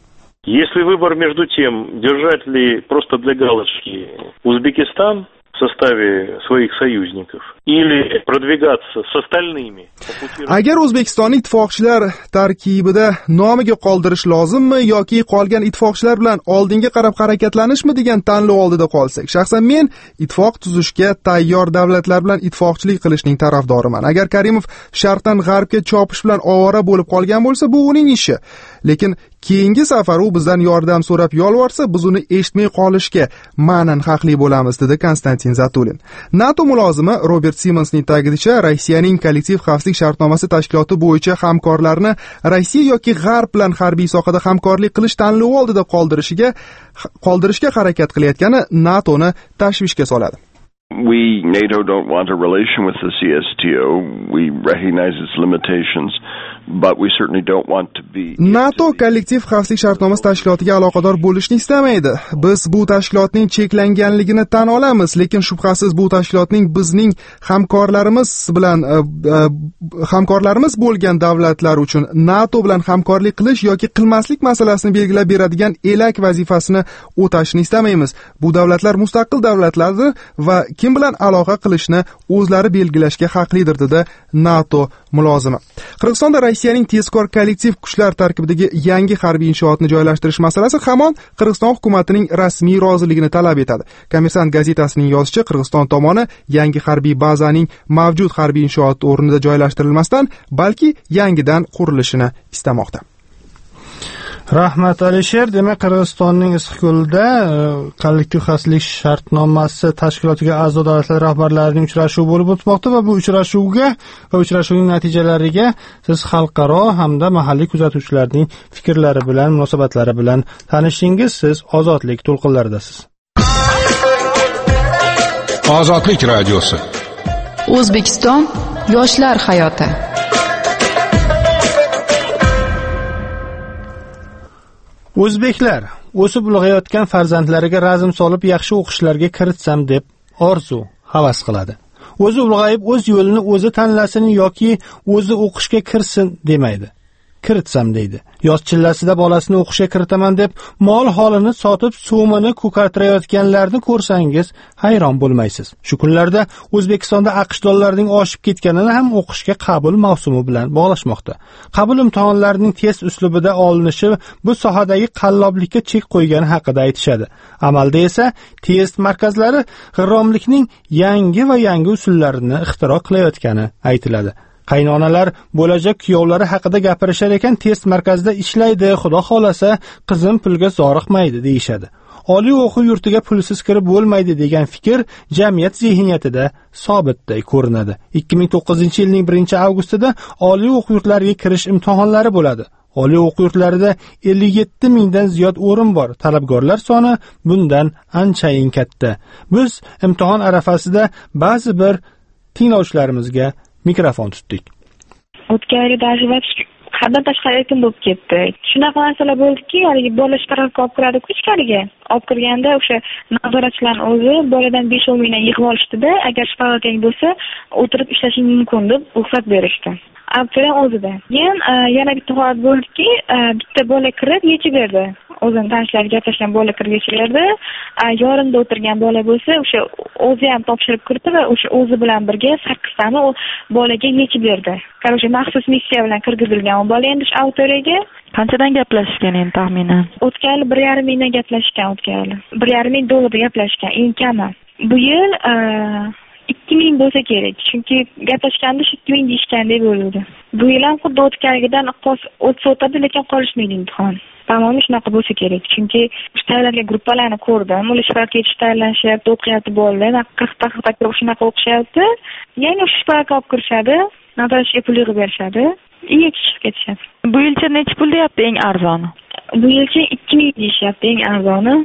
Если выбор между тем, держать ли просто для галочки Узбекистан в составе своих союзников или продвигаться с остальными. Agar O'zbekistonning ittifoqchilar tarkibida nomiga qoldirish lozimmi yoki qolgan ittifoqchilar bilan oldinga qarab harakatlanishmi degan tanlov oldida qolsak, shaxsan men ittifoq tuzishga tayyor davlatlar bilan ittifoqchilik qilishning tarafdoriman. Agar Karimov sharqdan g'arbga chopish bilan ovora bo'lib qolgan bo'lsa, bu uning ishi. Lekin keyingi safar u bizdan yordam so'rab yolvorsa, biz uni eshitmay qolishga ma'nan haqli bo'lamiz, dedi Konstantin Zatulin. NATO mulozimi Robert Simonsning ta'kidlashicha, Rossiyaning kollektiv xavfsizlik shartnomasi tashkiloti bo'yicha hamkorlarni Rossiya yoki G'arb bilan harbiy sohada hamkorlik qilish tanlovi oldida qoldirishiga qoldirishga harakat qilayotgani NATOni tashvishga soladi. We, NATO, don't want a relation with the C S T O. We recognize its limitations, but we certainly don't want to be... NATO kollektiv xavfsizlik shartnomasi tashkilotiga aloqador bo'lishni istamaydi. Biz bu tashkilotning cheklanganligini tan olamiz, lekin shubhasiz bu tashkilotning bizning hamkorlarimiz bilan hamkorlarimiz bo'lgan davlatlar uchun NATO bilan hamkorlik qilish yoki qilmaslik masalasini belgilab beradigan elak vazifasini o'tashni istamaymiz. Bu davlatlar mustaqil davlatlardir va kim bilan aloqa qilishni o'zlari belgilashga haqlidir, dedi NATO mulozimi. Qirg'izistonda Rossiyaning tezkor kollektiv kuchlar tarkibidagi yangi harbiy inshootni joylashtirish masalasi hamon Qirg'iziston hukumatining rasmiy roziligini talab etadi. Kommersant gazetasining yozishicha, Qirg'iziston tomoni yangi harbiy bazaning mavjud harbiy inshoot o'rnida joylashtirilmasdan, balki yangidan qurilishini istamoqda. Rahmat Alisher. Demak, Qirg'izistonning Issiqko'lda kollektiv xavfsizlik shartnomasi tashkilotiga a'zo davlatlar rahbarlarining uchrashuvi bo'lib o'tmoqda va bu uchrashuvga va uchrashuvning natijalariga siz xalqaro hamda mahalliy kuzatuvchilarning fikrlari bilan, munosabatlari bilan tanishingiz. Siz Ozodlik to'lqinlaridasiz. Ozodlik radiosi. O'zbekiston yoshlar hayoti. O'zbeklar o'sib ulg'ayotgan farzandlariga razm solib yaxshi o'qishlarga kiritsam deb orzu, havas qiladi. O'zi ulg'ayib o'z yo'lini o'zi tanlasin yoki o'zi o'qishga kirsin demaydi. Kiritsam deydi. Yoz chillasida bolasini o'qishga kiritaman deb mol holini sotib so'mini ko'kartirayotganlarni ko'rsangiz hayron bo'lmaysiz. Shu kunlarda O'zbekistonda AQSh dollarining oshib ketganini ham o'qishga qabul mavsumi bilan bog'lashmoqda. Qabul imtihonlarining test uslubida olinishi bu sohadagi qalloblikka chek qo'ygani haqida aytishadi. Amalda esa test markazlari g'irromlikning yangi va yangi usullarini ixtiro qilayotgani aytiladi. Qaynonalar bo'lajak kuyovlari haqida gapirishar ekan, test markazida ishlaydi, xudo xolasa qizim pulga zoriqmaydi deyishadi. Oliy o'quv yurtiga pulsiz kirib bo'lmaydi degan fikr jamiyat zihniyatida sobitday ko'rinadi. ikki ming to'qqizinchi yilning birinchi avgustida oliy o'quv yurtlariga kirish imtihonlari bo'ladi. Oliy o'quv yurtlarida ellik yetti mingdan ziyod o'rin bor. Talabgorlar soni bundan anchayin katta. Biz imtihon arafasida ba'zi bir tinglovchilarimizga mikrofon tutdik. o'tgan yili даже haddan tashqari erkin bo'lib ketdi. Shunaqa narsalar bo'ldiki, haligi bola ishtirokga olib kiradi-ku ichkariga. Olib kirganda o'sha nazoratchilarning o'zi boladan besh o'n mingdan yig'ib olishdi-da, agar shifokor bo'lsa, o'tirib ishlashing mumkin deb ruxsat berishdi. Abduram o'zida. Keyin yana bitta holat bo'ldiki, bitta bola kirib yechib berdi. O'zini tanishlari gaplashgan bola kirib yechib berdi. Yorimda o'tirgan bola bo'lsa, o'sha o'zi ham topshirib kirdi va o'sha o'zi bilan birga sakkiz tani o bolaga yechib berdi. Qarasha maxsus missiya bilan kirgizilgan o bola endi shu autoriyaga qanchadan gaplashgan endi taxminan? O'tgan yil bir yarim mingdan gaplashgan o'tgan yil. bir yarim ming dollardan gaplashgan eng kami. Bu yil ikki ming bo'lsa kerak. Chunki gaplashganda ikki ming deyishgandek bo'ldi. Bu yil ham xuddi o'tgangidan o'tsa o'tadi, lekin qolishmaydi imtihon. Tamomiy shunaqa bo'lsa kerak. Chunki ishlaydigan gruppalarni ko'rdim. Ular shifokor yetishib tayyorlanishyapti, o'qiyapti bolalar, qirqta qirqta shunaqa o'qishyapti. Yana shifokor olib kirishadi, nazoratchiga pul yig'ib berishadi, yetishib ketishadi. Bu yilcha necha pul deyapti eng arzoni? Bu yilcha ikki ming deyishyapti eng arzoni.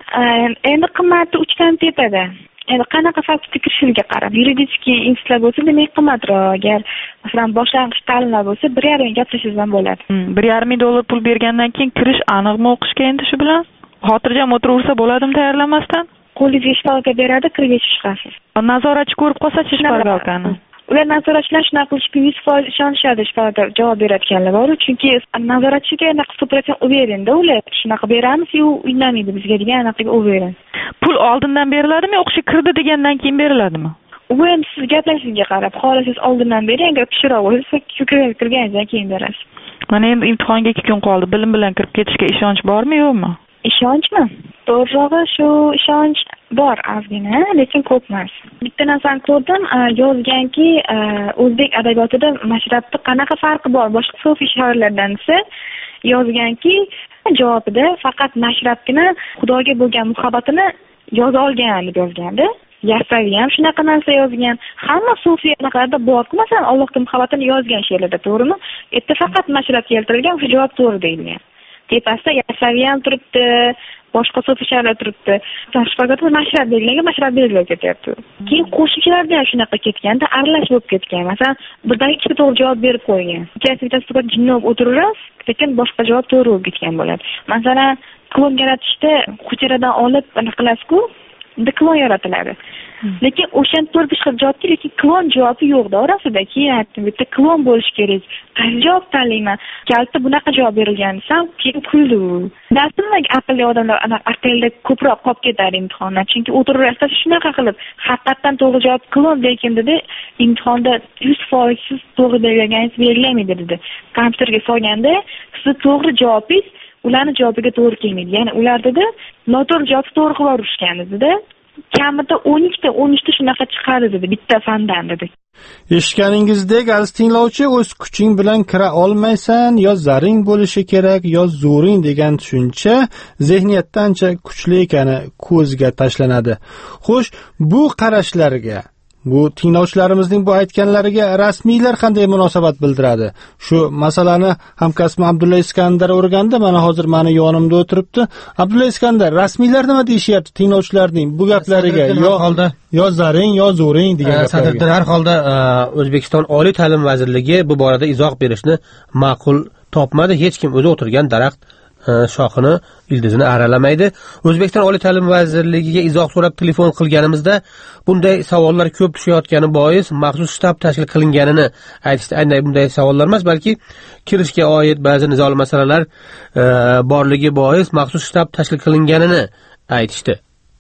Endi qimmati uchdan tepada. Endi qanaqa fakultetga kirishiga qarab, yuridik institutlar bo'lsa, demak qimmatroq. Agar masalan boshlang'ich ta'limlar bo'lsa, bir yarim ming gaplashingiz ham bo'ladi. bir yarim ming dollar pul bergandan keyin kirish aniqmi o'qishga endi shu bilan? Xotirjam o'tiraversa bo'ladimi tayyorlanmasdan? Qo'lingizga shifokor beradi, kirib chiqasiz. Nazoratchi ko'rib qolsa-chi shifokorni? Ular nazoratchilar shunaqa qilishga yuz foiz ishonishadi, shifokor javob berayotganlar bor. Chunki nazoratchiga anaqa sto protsent o'berindi, ular shunaqa beramiz, u indamaydi bizga degan anaqa o'berin. Pul oldindan beriladimi, o'qishga kirdi degandan keyin beriladimi? U endi siz gaplashishingizga qarab, xohlasangiz oldindan bering, agar pishiroq bo'lsa, kirganingizdan keyin berasiz. Mana endi imtihonga ikki kun qoldi. Bilim bilan kirib ketishga ishonch bormi, yo'qmi? Ishonchmi? To'g'rirog'i shu ishonch bor ozgina, lekin ko'p emas. Bitta narsani ko'rdim, yozganki, o'zbek adabiyotida mashrabda qanaqa farqi bor boshqa so'fiy shoirlardan desa, yozganki, javobida faqat mashrabgina Xudoga bo'lgan muhabbatini yoza olgan deb yozganda. Yasaviy ham shunaqa narsa yozgan. Hamma sufiy anaqalarda bor-ku, masalan, Allohga muhabbatini yozgan she'rlarda, to'g'rimi? Erta faqat mashrab keltirilgan, o'sha javob to'g'ri deyilgan. Tepasida Yasaviy ham turibdi, boshqa sufiy shoirlar turibdi. Shifokor mashrab belgilangan, mashrab belgilab ketyapti. Keyin qo'shimchalarda ham shunaqa ketganda, aralash bo'lib ketgan. Masalan, birdan ikkita to'g'ri javob berib qo'ygan. Ikkitasi bittasi jinni bo'lib o'tiraverasiz, lekin boshqa javob to'g'ri bo'lib ketgan bo'ladi. Masalan, klon yaratishda hujradan olib anaqa qilasiz-ku, klon yaratiladi. Lekin o'shan to'rt xil javobga, lekin klon javobi yo'qda orasida. Keyin aytdim, bitta klon bo'lish kerak. Qaysi javob tanlayman? Kalta bunaqa javob berilgan desam, keyin kuldi. Dastimdek aqlli odamlar ana aqlda ko'proq qolib ketadi imtihondan. Chunki o'tiraversa shunaqa qilib, haqiqatan to'g'ri javob klon degan dedi, imtihonda yuz foiz siz to'g'ri berganingiz belgilamaydi dedi. Kompyuterga solganda, siz to'g'ri javobingiz ularning javobiga to'g'ri kelmaydi. Ya'ni ular dedi, noto'g'ri javob to'g'ri qilib urishgan dedi. Kamida o'n ikkita o'n uchta shunaqa chiqadi dedi, bitta fandan dedi. Eshitganingizdek, aziz tinglovchi, o'z kuching bilan kira olmaysan, yo zaring bo'lishi kerak, yo zo'ring degan tushuncha zehniyatda ancha kuchli ekani ko'zga tashlanadi. Xo'sh, bu qarashlarga, bu tinglovchilarimizning bu aytganlariga rasmiylar qanday munosabat bildiradi? Shu masalani hamkasbim Abdulla Iskandar o'rgandi, mana hozir meni yonimda o'tiribdi. Abdulla Iskandar, rasmiylar nima deyishyapti tinglovchilarning bu gaplariga? Yo holda yo zaring, yo zo'ring degan gaplarga. Sadriddin, har holda O'zbekiston Oliy ta'lim vazirligi bu borada izoh berishni ma'qul topmadi. Hech kim o'zi o'tirgan daraxt shoxini ildizini aralamaydi. O'zbekiston Oliy ta'lim vazirligiga izoh so'rab telefon qilganimizda bunday savollar ko'p tushayotgani bois maxsus shtab tashkil qilinganini aytishdi. Aynan bunday savollar emas, balki kirishga oid ba'zi nizoli masalalar e, borligi bois maxsus shtab tashkil qilinganini aytishdi.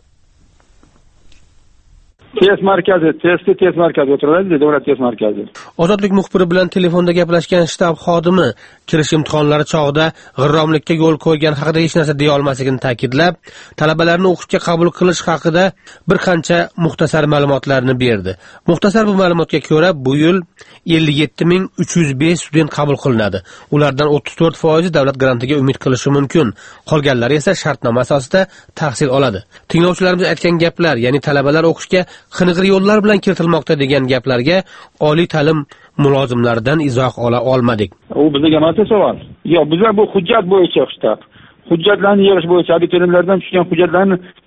Test markazi, testi test markazi o'tiradi, davlat test markazi. Ozodlik muxbiri bilan telefonda gaplashgan shtab xodimi kirish imtihonlari chog'ida g'irromlikka yo'l qo'ygan haqida hech narsa deya olmasligini ta'kidlab, talabalarni o'qishga qabul qilish haqida bir qancha muxtasar ma'lumotlarni berdi. Muxtasar bu ma'lumotga ko'ra, bu yil ellik yetti ming uch yuz besh student qabul qilinadi. Ulardan o'ttiz to'rt foiz davlat grantiga umid qilishi mumkin. Qolganlari esa shartnoma asosida tahsil oladi. Tinglovchilarimiz aytgan gaplar, ya'ni talabalar o'qishga qing'ir yo'llar bilan kiritilmoqda degan gaplarga oliy ta'lim mulozimlaridan izoh ola olmadik. U bizga emas savol. Yo'q, bizlar bu hujjat bo'yicha shtab. Hujjatlarni yig'ish bo'yicha abituriyentlardan tushgan hujjatlarni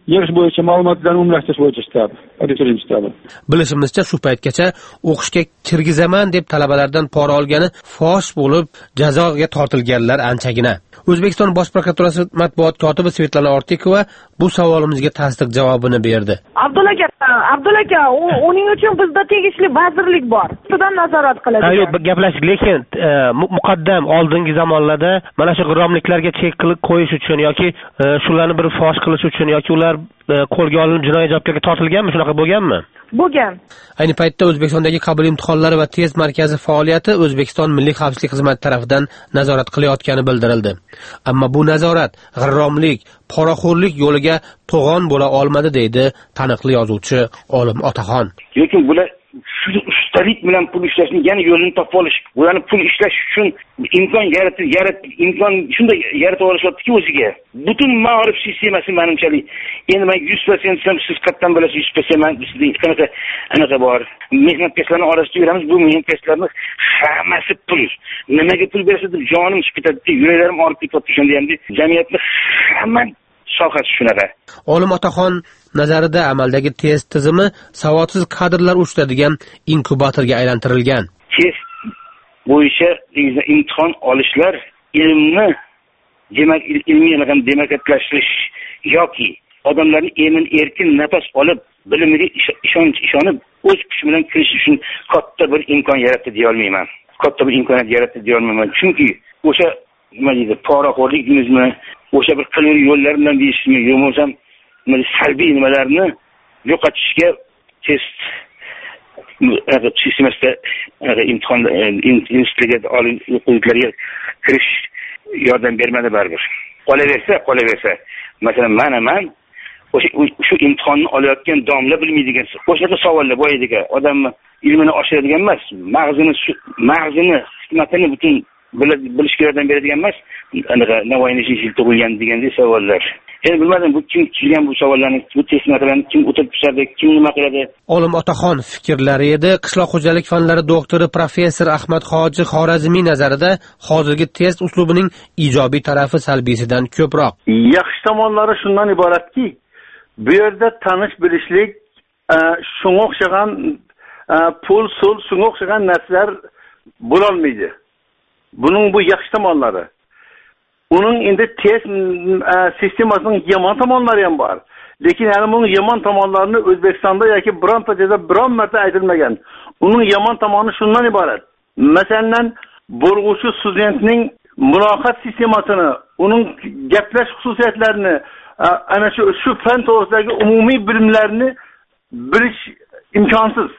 yig'ish bo'yicha ma'lumotlarni umumlashtirish bo'yicha shtabi, auditorium shtabi. Bilishimizcha shu paytgacha o'qishga kirgizaman deb talabalardan pora olgani fosh bo'lib jazoga tortilganlar anchagina. O'zbekiston Bosh prokuraturasi matbuot kotibi Svetlana Ortikova bu savolimizga tasdiq javobini berdi. Abdulla aka, Abdulla aka, uning uchun bizda tegishli vazirlik bor. Ustidan nazorat qiladi. Ha, yo'q, gaplashdik, lekin muqaddam oldingi zamonlarda mana shu g'irromliklarga chek qilib qo'yish uchun yoki shularni bir fosh qilish uchun yoki ular qo'lga olinib jinoiy javobgarlikka tortilganmi, shunaqa bo'lganmi? Bo'lgan. Ayni paytda O'zbekistondagi qabul imtihonlari va test markazi faoliyati O'zbekiston Milliy xavfsizlik xizmati tomonidan nazorat qilayotgani bildirildi. Ammo bu nazorat g'irromlik, poraxo'rlik yo'liga to'g'on bo'la olmadi, deydi taniqli yozuvchi Olim Otaxon. Lekin bular shu ustalik bilan pul ishlashni yana yo'lini topib olish, ularni pul ishlash uchun imkon yaratib, yaratib, imkon shunday yaratib olishyaptiki o'ziga. Butun ma'rif sistemasi menimchalik. Endi men yuz foiz ham siz qatdan bilasiz, yuz foiz men sizning qanaqa anaqa bor. Mehnatkashlarning orasida yuramiz, bu mehnatkashlarning hammasi pul. Nimaga pul bersa deb jonim chiqib ketadi, yuraklarim orib ketyapti shunda ham jamiyatni hamma sohasi shunaqa. Olim Otaxon nazarida amaldagi test tizimi savodsiz kadrlar uchiradigan inkubatorga aylantirilgan. Test bo'yicha imtihon olishlar ilmni demak ilmiy demokratlashtirish yoki odamlarning emin erkin nafas olib bilimiga ishonch ishonib o'z kuchi bilan kirish uchun katta bir imkon yaratdi deya olmayman. Katta bir imkoniyat yaratdi deya olmayman. Chunki o'sha nima deydi, poraxo'rlik deymizmi, o'sha bir qilur yo'llar bilan deyishmi, yo'qmasam salbiy nimalarni yo'qotishga test sistemasida imtihon institutlarga oliy o'quvchilarga kirish yordam bermadi baribir. Qolaversa, qolaversa. Masalan, mana men o'sha shu imtihonni olayotgan domla bilmaydigan, o'shaqa savollar bor edi, odamni ilmini oshiradigan emas, mag'zini mag'zini hikmatini butun bilishga yordam beradigan emas, anaqa Navoiyning shil tug'ilgan degandek savollar. Endi bilmadim bu kim tuzgan bu savollarni, bu test matalarini kim o'tirib tushadi, kim nima qiladi. Olim Otaxon fikrlari edi. Qishloq xo'jalik fanlari doktori professor Ahmad Hoji Xorazmiy nazarida hozirgi test uslubining ijobiy tarafi salbiysidan ko'proq. Yaxshi tomonlari shundan iboratki, bu yerda tanish bilishlik, shunga o'xshagan pul, sul, shunga o'xshagan narsalar bo'la olmaydi. Buning bu yaxshi tomonlari. Uning endi test sistemasining yomon tomonlari ham bor. Lekin hali buning yomon tomonlarini O'zbekistonda yoki bironta joyda biron marta aytilmagan. Uning yomon tomoni shundan iborat. Masalan, bo'lg'uchi studentning muloqot sistemasini, uning gaplash xususiyatlarini, ana shu shu fan to'g'risidagi umumiy bilimlarni bilish imkonsiz.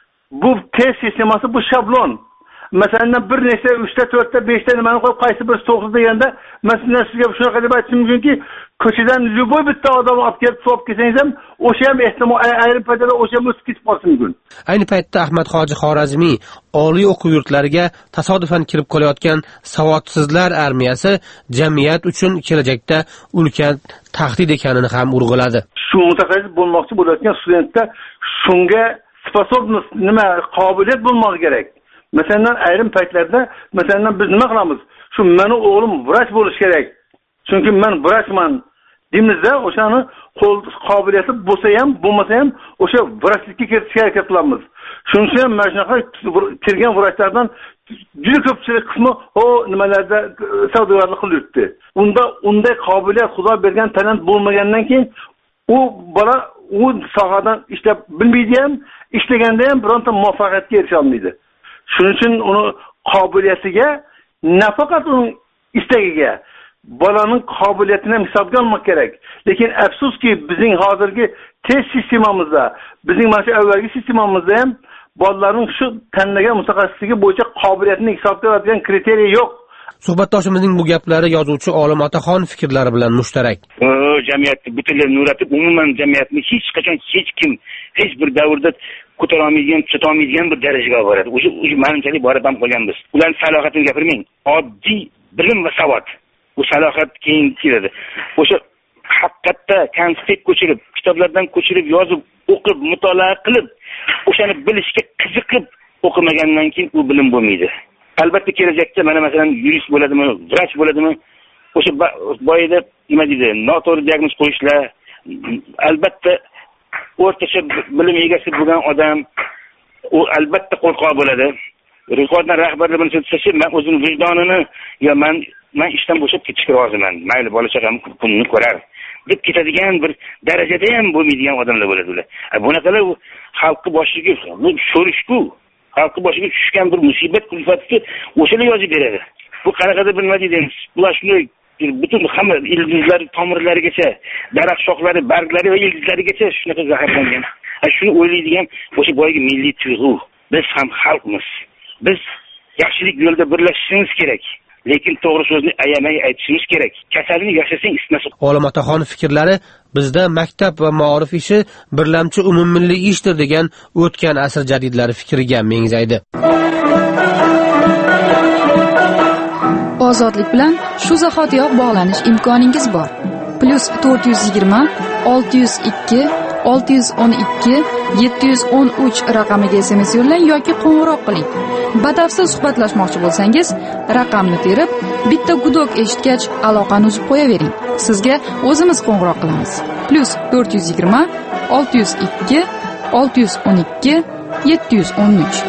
Bu test sistemasi bu shablon. Masalan, bir nechta uchta, to'rtta, beshta nimani qo'yib qaysi bir to'g'ri deganda, masalan, sizga shunaqa deb aytishim mumkinki, ko'chadan любой bitta odam olib kelib solib kelsangiz ham, o'sha ham ehtimol ayrim paytda o'sha ham o'tib ketib qolishi mumkin. Ayni paytda Ahmad Hoji Xorazmiy oliy o'quv yurtlariga tasodifan kirib qolayotgan savodsizlar armiyasi jamiyat uchun kelajakda ulkan tahdid ekanini ham urg'uladi. Shu mutaxassis bo'lmoqchi bo'layotgan studentda shunga sposobnost, nima qobiliyat bo'lmoqi kerak. Masalan, ayrim paytlarda, masalan, biz nima qilamiz? Shu meni o'g'lim vrach bo'lish kerak. Chunki men vrachman deymizda, o'shani qo'l qobiliyati bo'lsa ham, bo'lmasa ham o'sha vrachlikka kiritishga harakat qilamiz. Shuning uchun mana shunaqa kirgan vrachlardan juda ko'pchilik qismi o nimalarda savdogarlik qilib yuribdi. Unda unday qobiliyat Xudo bergan talant bo'lmagandan keyin u bola u sohadan ishlab bilmaydi ham, ishlaganda ham bironta muvaffaqiyatga erisha olmaydi. Shuning uchun uni qobiliyatiga, nafaqat uning istagiga, bolaning qobiliyatini ham hisobga olmoq kerak. Lekin afsuski bizning hozirgi test sistemamizda, bizning mana shu avvalgi sistemamizda ham bolalarning shu tanlagan mutaxassisligi bo'yicha qobiliyatini hisobga oladigan kriteriya yo'q. Suhbatdoshimizning bu gaplari yozuvchi Olim Otaxon fikrlari bilan mushtarak. Jamiyatni butunlay nuratib, umuman jamiyatni hech qachon hech kim hech bir davrda ko'tara olmaydigan, tuta olmaydigan bir darajaga boradi. O'sha menimchalik borib ham qolganmiz. Ularning salohiyatini gapirmang. Oddiy bilim va savod. Bu salohiyat keyin keladi. O'sha haqiqatda konspekt ko'chirib, kitoblardan ko'chirib, yozib, o'qib, mutolaa qilib, o'shani bilishga qiziqib o'qimagandan keyin u bilim bo'lmaydi. Albatta kelajakda mana masalan yurist bo'ladimi, vrach bo'ladimi, o'sha boyida nima deydi, noto'g'ri diagnoz qo'yishlar, albatta o'rtacha bilim egasi bo'lgan odam u albatta qo'rqoq bo'ladi. Rekorddan rahbarlar buni desa, men o'zim vijdonini yo men men ishdan bo'shab ketishga roziman. Mayli bola chaqam kunini ko'rar deb ketadigan bir darajada ham bo'lmaydigan odamlar bo'ladi ular. Bunaqalar xalqni boshiga sho'rishku, xalqni boshiga tushgan bir musibat kulfatni o'shalar yozib beradi. Bu qanaqadir bilma deymiz. Bular shunday butun hamma ildizlari, tomirlarigacha, daraxt shoxlari, barglari va ildizlarigacha shunaqa zaharlangan. Shuni o'ylaydigan o'sha boyagi milliy tuyg'u. Biz ham xalqmiz. Biz yaxshilik yo'lida birlashishimiz kerak. Lekin to'g'ri so'zni ayamay aytishimiz kerak. Kasalni yashasang isitmasin. Olim otaxon fikrlari bizda maktab va ma'rif ishi birlamchi umummilliy ishdir degan o'tgan asr jadidlari fikriga mengzaydi. Ozodlik bilan shu zahotiyoq bog'lanish imkoningiz bor. Plus to'rt yuz yigirma olti yuz ikki olti yuz o'n ikki yetti yuz o'n uch raqamiga S M S yo'llang yoki qo'ng'iroq qiling. Batafsil suhbatlashmoqchi bo'lsangiz, raqamni terib, bitta gudok eshitgach aloqani uzib qo'yavering. Sizga o'zimiz qo'ng'iroq qilamiz. Plus to'rt yuz yigirma olti yuz ikki olti yuz o'n ikki yetti yuz o'n uch.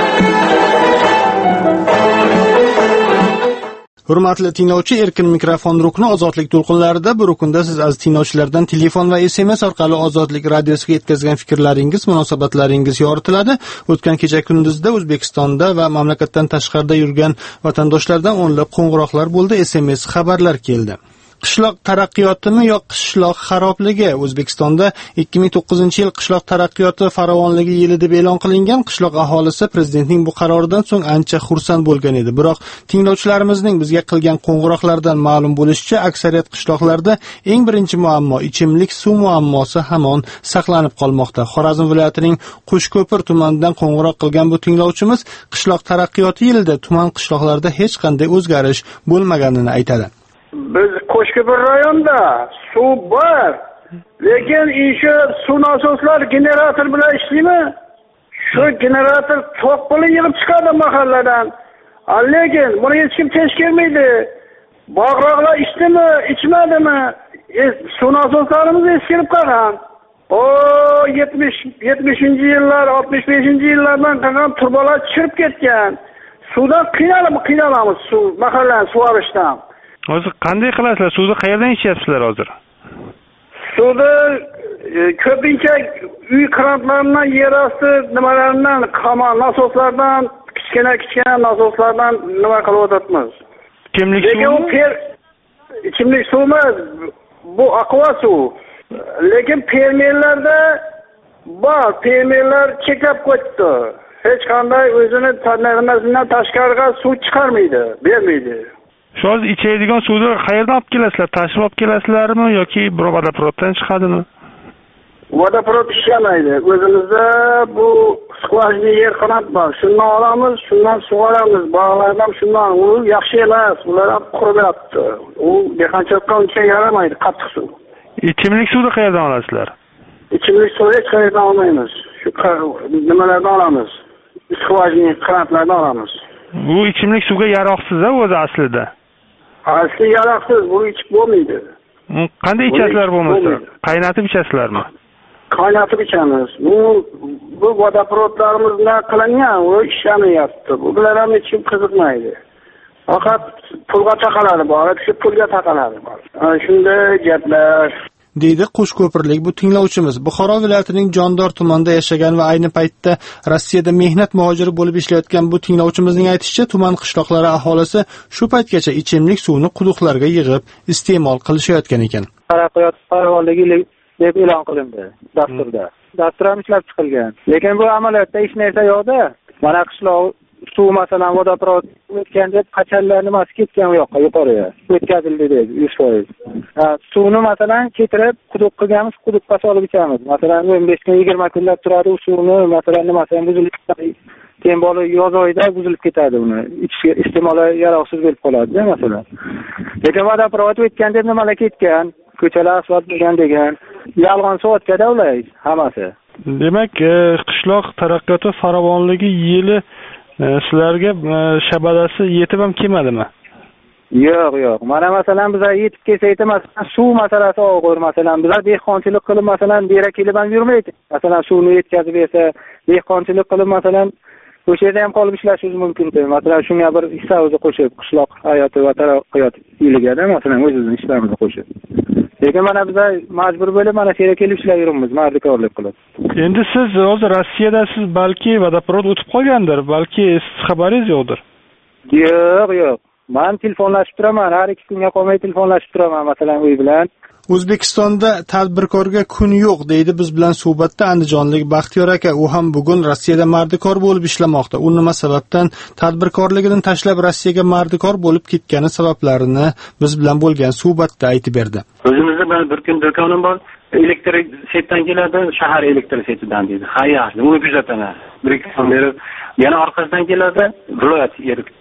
Hurmatli tinglovchi, erkin mikrofon rukni Ozodlik to'lqinlarida. Bu rukunda siz aziz tinglovchilardan telefon va S M S orqali Ozodlik radiosiga yetkazgan fikrlaringiz, munosabatlaringiz yoritiladi. O'tgan kecha kunduzda O'zbekistonda va mamlakatdan tashqarida yurgan vatandoshlardan o'nlab qo'ng'iroqlar bo'ldi, S M S xabarlar keldi. Qishloq taraqqiyotimi yo qishloq xarobligi? O'zbekistonda ikki ming to'qqizinchi yil qishloq taraqqiyoti farovonligi yili deb e'lon qilingan. Qishloq aholisi prezidentning bu qaroridan so'ng ancha xursand bo'lgan edi. Biroq tinglovchilarimizning bizga qilgan qo'ng'iroqlardan ma'lum bo'lishicha, aksariyat qishloqlarda eng birinchi muammo ichimlik suv muammosi hamon saqlanib qolmoqda. Xorazm viloyatining Qo'shko'pir tumanidan qo'ng'iroq qilgan bu tinglovchimiz qishloq taraqqiyoti yilida tuman qishloqlarda hech qanday o'zgarish bo'lmaganini aytadi. Biz Qo'shko'pir rayonida suv bor, lekin o'sha suv nasoslari generator bilan ishlaymi? Shu generator to'q bilan yig'ib chiqadi mahalladan. Lekin buni hech kim tez kelmaydi. Bog'roqlar ichdimi, ichmadimi? E, suv nasoslarimiz eskirib qolgan. O yetmish yetmishinchi yillar, oltmish beshinchi yillardan qolgan turbalar chirib ketgan. Suvdan qiynalib qiynalamiz suv, mahallani sug'orishdan. Hozir qanday qilasizlar? Suvni qayerdan ichyapsizlar hozir? Suvni e, ko'pincha uy krantlaridan, yer osti nimalaridan, qama nasoslardan, kichkina kichkina nasoslardan nima qilib o'tamiz. Ichimlik suvi? Ichimlik suvmi? Bu aqva suv. Lekin fermerlarda bor, fermerlar cheklab qo'ydi. Hech qanday o'zini tanlamasdan tashqariga suv chiqarmaydi, bermaydi. Shu hozir ichadigan suvni qayerdan olib kelasizlar? Tashib olib kelasizlarmi yoki bir vodoprovoddan chiqadimi? Vodoprovod ishlamaydi. O'zimizda bu skvajni yer qanot bor. Shundan olamiz, shundan sug'oramiz. Bog'lardan shundan. U yaxshi emas. Ular ham qurilyapti. U dehqonchilikqa uncha yaramaydi, qattiq suv. Ichimlik suvni qayerdan olasizlar? Ichimlik suvni hech qayerdan olmaymiz. Shu nimalardan olamiz? Skvajni qanotlardan olamiz. Bu ichimlik suvga yaroqsiz-a o'zi aslida. Asli yaroqsiz, buni ichib bo'lmaydi. Qanday ichasizlar bo'lmasa? Qaynatib ichasizlarmi? Qaynatib ichamiz. Bu bu vodoprovodlarimiz bilan qilingan, u ishlamayapti. Bu bilan ham hech kim qiziqmaydi. Faqat pulga taqaladi bor, shu pulga taqaladi bor. Shunday gaplar. deydi Qo'shko'pirlik bu tinglovchimiz. Buxoro viloyatining Jondor tumanida yashagan va ayni paytda Rossiyada mehnat muhojiri bo'lib ishlayotgan bu tinglovchimizning aytishicha, tuman qishloqlari aholisi shu paytgacha ichimlik suvini quduqlarga yig'ib iste'mol qilishayotgan ekan. Taraqqiyot farovonligi deb e'lon qilindi dasturda. Dastur ham ishlab chiqilgan. Lekin bu amaliyotda hech narsa yo'qda. Mana qishloq suv masalan vodoprovod o'tgan deb qachanlar nimasi ketgan u yoqqa yuqoriga o'tkazildi dedi yuz foiz. Suvni masalan ketirib quduq qilganmiz, quduqqa solib ichamiz. Masalan o'n besh kun yigirma kunlab turadi u suvni, masalan nimasi ham buzilib ketadi. Keyin bola yoz oyida buzilib ketadi uni. Ichishga iste'moli yaroqsiz bo'lib qoladi masalan. Lekin vodoprovod o'tgan deb nimalar ketgan, ko'chalar asfalt bo'lgan degan. Yolg'on soatgada ular hammasi. Demak, qishloq taraqqiyoti farovonligi yili sizlarga shabadasi yetib ham kelmadimi? yo'q yo'q mana masalan bizlar yetib kelsak masalan suv masalasi og'ir masalan bizlar dehqonchilik qilib masalan bera kelib ham yurmaydi masalan suvni yetkazib bersa dehqonchilik qilib masalan o'sha yerda ham qolib ishlashingiz mumkin masalan shunga bir hissa o'zi qo'shib qishloq hayoti va taraqqiyot yilligada masalan o'zimizni ishlarimizni qo'shib lekin mana bizlar majbur bo'lib mana shu yerga kelib ishlab yuribmiz mardikorlik qilib. Endi siz hozir Rossiyadasiz, balki vodoprovod o'tib qolgandir, balki siz xabaringiz yo'qdir. Yo'q yo'q, men telefonlashib turaman, har ikki kunga qolmay telefonlashib turaman masalan uy bilan. O'zbekistonda tadbirkorga kun yo'q deydi biz bilan suhbatda andijonlik Baxtiyor aka. U ham bugun Rossiyada mardikor bo'lib ishlamoqda. U nima sababdan tadbirkorligini tashlab Rossiyaga mardikor bo'lib ketgani sabablarini biz bilan bo'lgan suhbatda aytib berdi. O'zimizda bir kun do'konim bor. Elektrik setdan keladi, shahar elektrik setidan deydi. Ha yaxshi, uni kuzataman. Bir ikki kun berib, yana orqasidan keladi, viloyat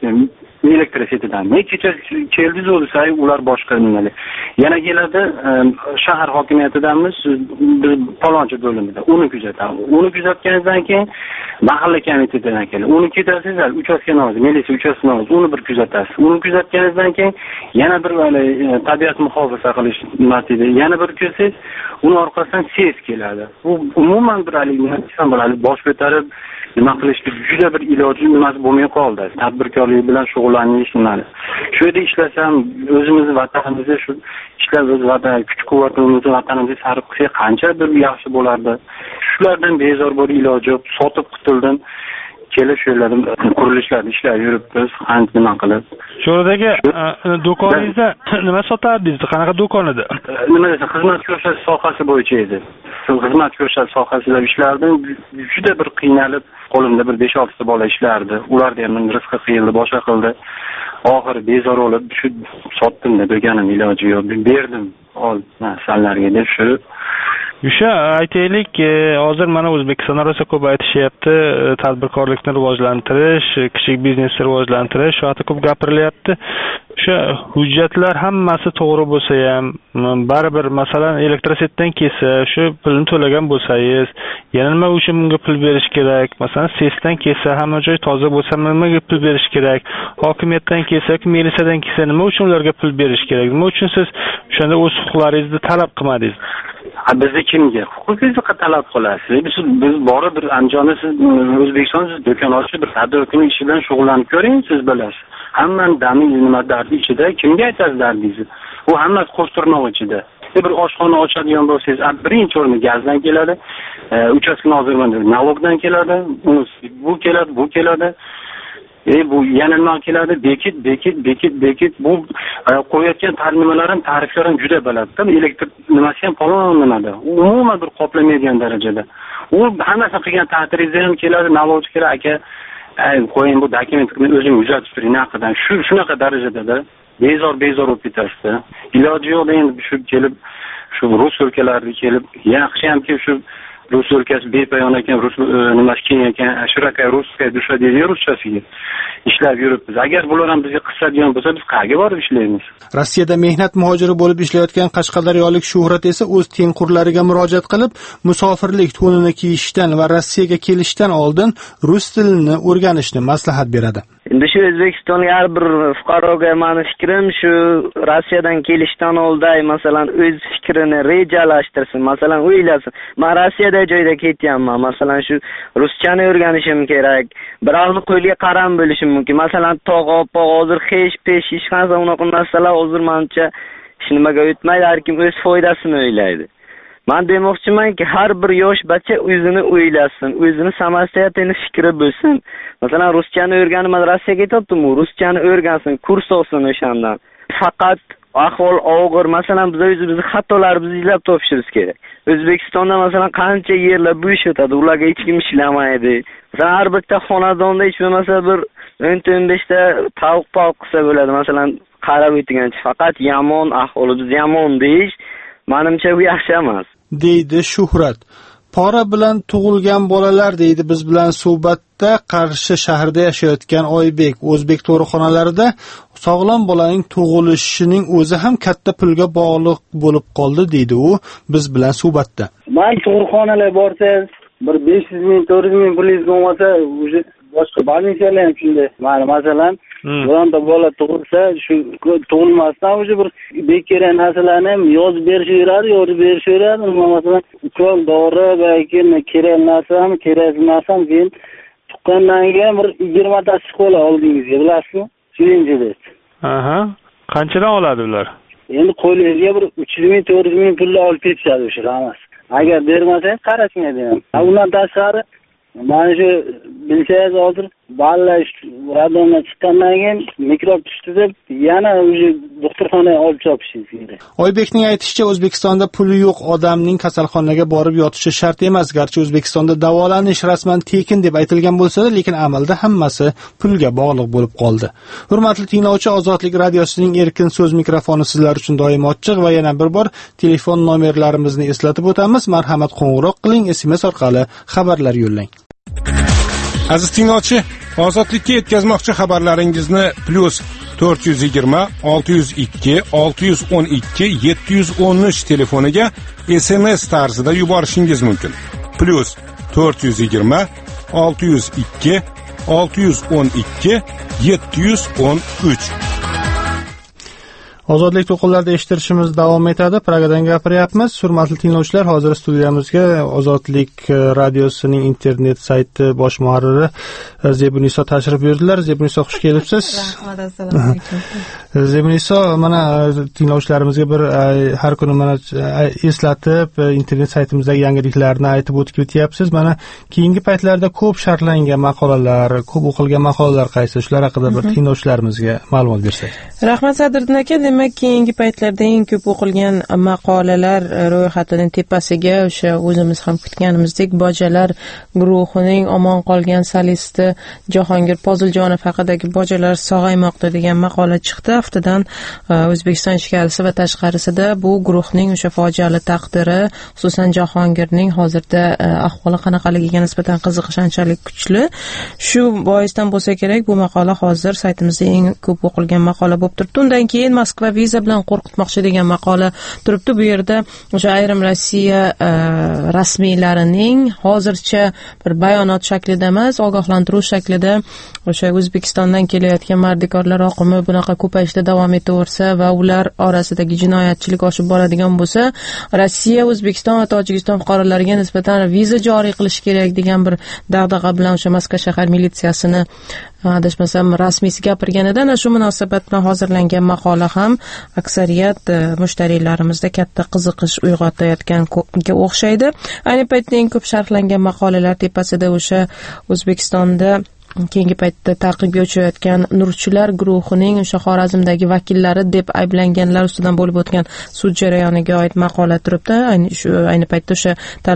elektrik setidan. Men kecha keldiz o'lsay, ular boshqa nimalar. Yana keladi, shahar hokimiyatidanmiz, biz palonchi bo'limida. Uni kuzatamiz. Uni kuzatgandan keyin mahalla komitetidan keladi. Uni ketasizlar, uchastka nozi, militsiya uchastka nozi, uni bir kuzatasiz. Uni kuzatgandan keyin yana bir tabiat muhofaza qilish nimasi, yana bir kelsangiz, uni orqasidan ses keladi. Bu umuman bir aliment bosh ko'tarib nima qilishga juda bir iloji nimasi bo'lmay qoldi. Tadbirkorlik bilan shug'ullanish nimasi. Shu yerda ishlasam, o'zimizni vatanimizda shu ishlab o'z vatan kuch-quvvatimizni vatanimizga sarf qilsak qancha bir yaxshi bo'lardi. Shulardan bezor bo'lib iloji yo'q, sotib qutuldim. Kelib shu yerlarda qurilishlarda ishlab yuribmiz, qancha nima qilib. Shu yerdagi do'koningizda nima sotardingiz? Qanaqa do'kon edi? Nima desa, xizmat ko'rsatish sohasi bo'yicha edi. Xizmat ko'rsatish sohasida ishlardim. Juda bir qiynalib, qo'limda bir besh olti bola ishlardi. Ularda ham rizqi qiyildi, boshqa qildi. Oxiri bezor bo'lib shu sotdim-da, do'konim iloji yo'q. Berdim. Ol, masallarga deb shu Yusha, aytaylik, hozir mana O'zbekistonda rosa ko'p aytishyapti, tadbirkorlikni rivojlantirish, kichik biznesni rivojlantirish, shu haqida ko'p gapirilyapti. O'sha hujjatlar hammasi to'g'ri bo'lsa ham, baribir masalan elektrositdan kelsa, shu pulni to'lagan bo'lsangiz, yana nima uchun bunga pul berish kerak? Masalan, sesdan kelsa, hamma joy toza bo'lsa, nimaga pul berish kerak? Hokimiyatdan kelsa, militsiyadan kelsa, nima uchun ularga pul berish kerak? Nima uchun siz o'shanda o'z huquqlaringizni talab qilmadingiz? Bizni kimga huquqingizni talab qilasiz? Biz biz borib bir Andijonda siz O'zbekiston siz do'kon ochib bir tadbirkorlik ishi bilan shug'ullanib ko'ring, siz bilasiz. Hammani dami nima dardi ichida kimga aytasiz dardingizni? U hammasi qo'shtirnoq ichida. Bir oshxona ochadigan bo'lsangiz, birinchi o'rinda gazdan keladi, uchastka nozirman, nalogdan keladi, bu keladi, bu keladi. E bu yana nima keladi? Bekit, bekit, bekit, bekit. Bu qo'yayotgan tarnimalar ham tariflar ham juda balandda. Elektr nimasi ham palon nimada. Umuman bir qoplamaydigan darajada. U hammasini qilgan ta'tiringiz ham keladi, navochi keladi, aka, qo'ying bu dokumentni o'zing uzatib turing naqidan. Shu shunaqa darajada bezor bezor bo'lib ketasizda. Iloji yo'q endi shu kelib shu rus o'lkalariga kelib, yaxshi hamki shu rus o'lkasi bepayon ekan, rus nimasi keng ekan, shuraka russkaya dusha deydi ruschasiga ishlab yuribmiz. Agar bular ham bizga qiladigan bo'lsa, biz qayerga borib ishlaymiz? Rossiyada mehnat muhojiri bo'lib ishlayotgan qashqadaryolik Shuhrat esa o'z tengqurlariga murojaat qilib, musofirlik to'nini kiyishdan va Rossiyaga kelishdan oldin rus tilini o'rganishni maslahat beradi. Endi shu O'zbekistonga har bir fuqaroga meni fikrim shu Rossiyadan kelishdan oldin masalan o'z fikrini rejalashtirsin, masalan o'ylasin. Men Rossiyada joyda ketganman, masalan shu ruschani o'rganishim kerak. Birovni qo'liga qaram bo'lishim mumkin. Masalan tog'a, oppoq, hozir hesh, pesh, hech qanday unaqa narsalar hozir menimcha hech nimaga o'tmaydi, har kim o'z foydasini o'ylaydi. Men demoqchimanki, har bir yosh bacha o'zini o'ylasin, o'zini samostoyatini fikri bo'lsin. Masalan, ruschani o'rganib, men Rossiyaga ketdim-ku, ruschani o'rgansin, kurs olsin o'shandan. Faqat ahvol og'ir, masalan, biz o'zimizni xatolarimizni izlab topishimiz kerak. O'zbekistonda masalan qancha yerlar bo'sh yotadi, ularga hech kim ishlamaydi. Masalan, har bitta xonadonda hech bo'lmasa bir o'n o'n besh ta tovuq-povuq qilsa bo'ladi. Masalan, qarab o'tgancha faqat yomon ahvolimiz yomon deyish, menimcha bu yaxshi emas. Deydi Shuhrat. Pora bilan tug'ilgan bolalar deydi biz bilan suhbatda Qarshi shahrida yashayotgan Oybek. O'zbek tug'ruqxonalarida sog'lom bolaning tug'ilishining o'zi ham katta pulga bog'liq bo'lib qoldi deydi u biz bilan suhbatda. Men tug'ruqxonalar borsangiz bir besh yuz ming, to'rt yuz ming pulingiz bo'lmasa, boshqa больницаlar ham shunday. Mana masalan, bironta bola tug'ilsa, shu tug'ilmasdan o'sha bir bekerak narsalarni ham yozib berishaveradi, yozib berishaveradi. Masalan, ukol, dori va keyin kerak narsami, keraksiz narsami, keyin tuqqandan keyin bir yigirmatasi chiqib oldingizga, bilasizmi? Birinchida. Aha. Qanchadan oladi ular? Endi qo'lingizga bir uch yuz ming, to'rt yuz ming pulni olib ketishadi o'sha hammasi. Agar bermasangiz qarashmaydi ham. Undan tashqari mana shu bilsangiz hozir balish radondan chiqqandan keyin mikrob tushdi deb yana o'sha doktorxonaga olib chopishingiz kerak. Oybekning aytishicha, O'zbekistonda puli yo'q odamning kasalxonaga borib yotishi shart emas. Garchi O'zbekistonda davolanish rasman tekin deb aytilgan bo'lsa-da, lekin amalda hammasi pulga bog'liq bo'lib qoldi. Hurmatli tinglovchi, Ozodlik radiosining erkin so'z mikrofoni sizlar uchun doim ochiq va yana bir bor telefon nomerlarimizni eslatib o'tamiz. Marhamat, qo'ng'iroq qiling, S M S orqali xabarlar yo'llang. Aziz tinglovchi, Ozodlikka yetkazmoqchi xabarlaringizni plus to'rt yuz yigirma, olti yuz ikki, olti yuz o'n ikki, yetti yuz o'n uch telefoniga S M S tarzida yuborishingiz mumkin. Plus to'rt yuz yigirma, olti yuz ikki, olti yuz o'n ikki, yetti yuz o'n uch. Ozodlik to'qinlarida eshittirishimiz davom etadi. Pragadan gapiryapmiz. Hurmatli tinglovchilar, hozir studiyamizga Ozodlik radiosining internet sayti bosh muharriri Zebuniso tashrif buyurdilar. Zebuniso, xush kelibsiz. Rahmat, assalomu alaykum. Zebuniso, mana tinglovchilarimizga bir har kuni mana eslatib, internet saytimizdagi yangiliklarni aytib o'tib ketyapsiz. Mana keyingi paytlarda ko'p sharhlangan maqolalar, ko'p o'qilgan maqolalar qaysi? Shular haqida bir tinglovchilarimizga ma'lumot bersangiz. Rahmat Sadriddin aka. Demak, keyingi paytlarda eng ko'p o'qilgan maqolalar ro'yxatining tepasiga o'sha o'zimiz ham kutganimizdek bojalar guruhining omon qolgan solisti Jahongir Poziljonov haqidagi bojalar sog'aymoqda degan maqola chiqdi. Haftadan O'zbekiston ichkarisi va tashqarisida bu guruhning o'sha fojiali taqdiri, xususan Jahongirning hozirda ahvoli qanaqaligiga nisbatan qiziqish anchalik kuchli. Shu boisdan bo'lsa kerak, bu maqola hozir saytimizda eng ko'p o'qilgan maqola bo'lib turibdi. Undan keyin Moskva viza bilan qo'rqitmoqchi degan maqola turibdi. Bu yerda o'sha ayrim Rossiya rasmiylarining hozircha bir bayonot shaklida emas, ogohlantiruv shaklida o'sha O'zbekistondan kelayotgan mardikorlar oqimi bunaqa ko'payishda davom etaversa va ular orasidagi jinoyatchilik oshib boradigan bo'lsa, Rossiya, O'zbekiston va Tojikiston fuqarolariga nisbatan viza joriy qilish kerak degan bir dag'dag'a bilan o'sha Moskva shahar militsiyasini adashmasam rasmiysi gapirgan edi. Ana shu munosabat bilan hozirlangan maqola ham aksariyat mushtariylarimizda katta qiziqish uyg'otayotganga o'xshaydi. Ayni paytda eng ko'p sharhlangan maqolalar tepasida o'sha O'zbekistonda keyingi paytda tarqibga uchayotgan nurchilar guruhining o'sha Xorazmdagi vakillari deb ayblanganlar ustidan bo'lib o'tgan sud jarayoniga oid maqola turibdi. Ayni shu ayni paytda o'sha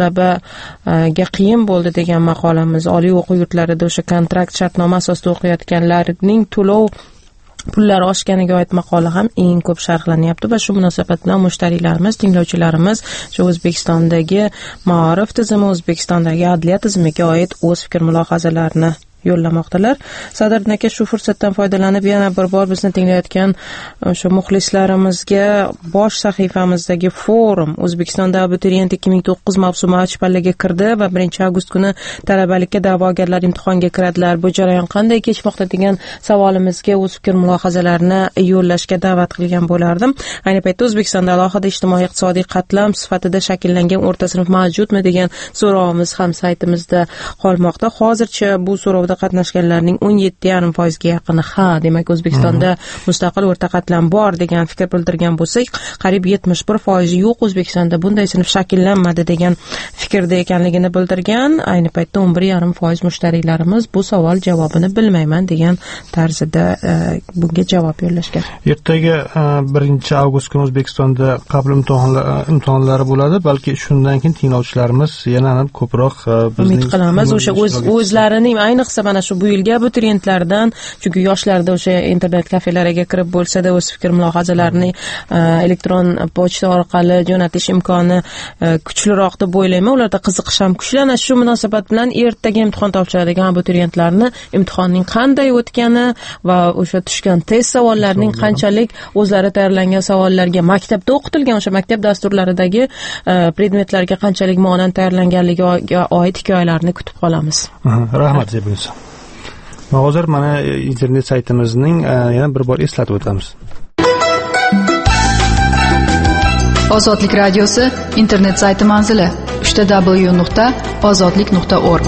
talabaga qiyin bo'ldi degan maqolamiz, oliy o'quv yurtlarida o'sha kontrakt shartnoma asosida o'qiyotganlarning to'lov pullari oshganiga oid maqola ham eng ko'p sharhlanyapti va shu munosabat bilan mushtariylarimiz, tinglovchilarimiz shu O'zbekistondagi ma'rif tizimi, O'zbekistondagi adliya tizimiga oid o'z fikr-mulohazalarini yo'llamoqdalar. Sadriddin aka, shu fursatdan foydalanib yana bir bor bizni tinglayotgan o'sha muxlislarimizga bosh sahifamizdagi forum O'zbekistonda abituriyent ikki ming to'qqiz mavsumi pallaga kirdi va birinchi avgust kuni talabalikka da'vogarlar imtihonga kiradilar. Bu jarayon qanday kechmoqda degan savolimizga o'z fikr-mulohazalarini yo'llashga da'vat qilgan bo'lardim. Ayni paytda O'zbekistonda alohida ijtimoiy-iqtisodiy qatlam sifatida shakllangan o'rta sinf mavjudmi degan so'rovimiz ham saytimizda qolmoqda. Hozircha bu so'rovda qatnashganlarning o'n yetti yarim foizga yaqini ha, demak O'zbekistonda mustaqil o'rta qatlam bor degan fikr bildirgan bo'lsak, qariyb yetmish bir foiz yo'q, O'zbekistonda bunday sinf shakllanmadi degan fikrda ekanligini bildirgan. Ayni paytda o'n bir yarim foiz mushtariylarimiz bu savol javobini bilmayman degan tarzida bunga javob yo'llashgan. Ertaga birinchi avgust kuni O'zbekistonda qabul imtihonlari bo'ladi. Balki shundan keyin tinglovchilarimiz yana ham ko'proq umid qilamiz o'sha o'z o'zlarining ayniqsa mana shu bu yilgi abituriyentlardan, chunki yoshlarda o'sha internet kafelariga kirib bo'lsa-da o'z fikr-mulohazalarini elektron pochta orqali jo'natish imkoni kuchliroq deb o'ylayman. Ularda qiziqish ham kuchli. Ana shu munosabat bilan ertaga imtihon topshiradigan abituriyentlarni imtihonning qanday o'tgani va o'sha tushgan test savollarining qanchalik o'zlari tayyorlangan savollarga maktabda o'qitilgan o'sha maktab dasturlaridagi predmetlarga qanchalik monand tayyorlanganligiga oid hikoyalarni kutib qolamiz. Rahmat Zebuniso. Hozir mana internet saytimizning yana bir bor eslatib o'tamiz. Ozodlik radiosi internet sayti manzili uch w w nuqta ozodlik nuqta org.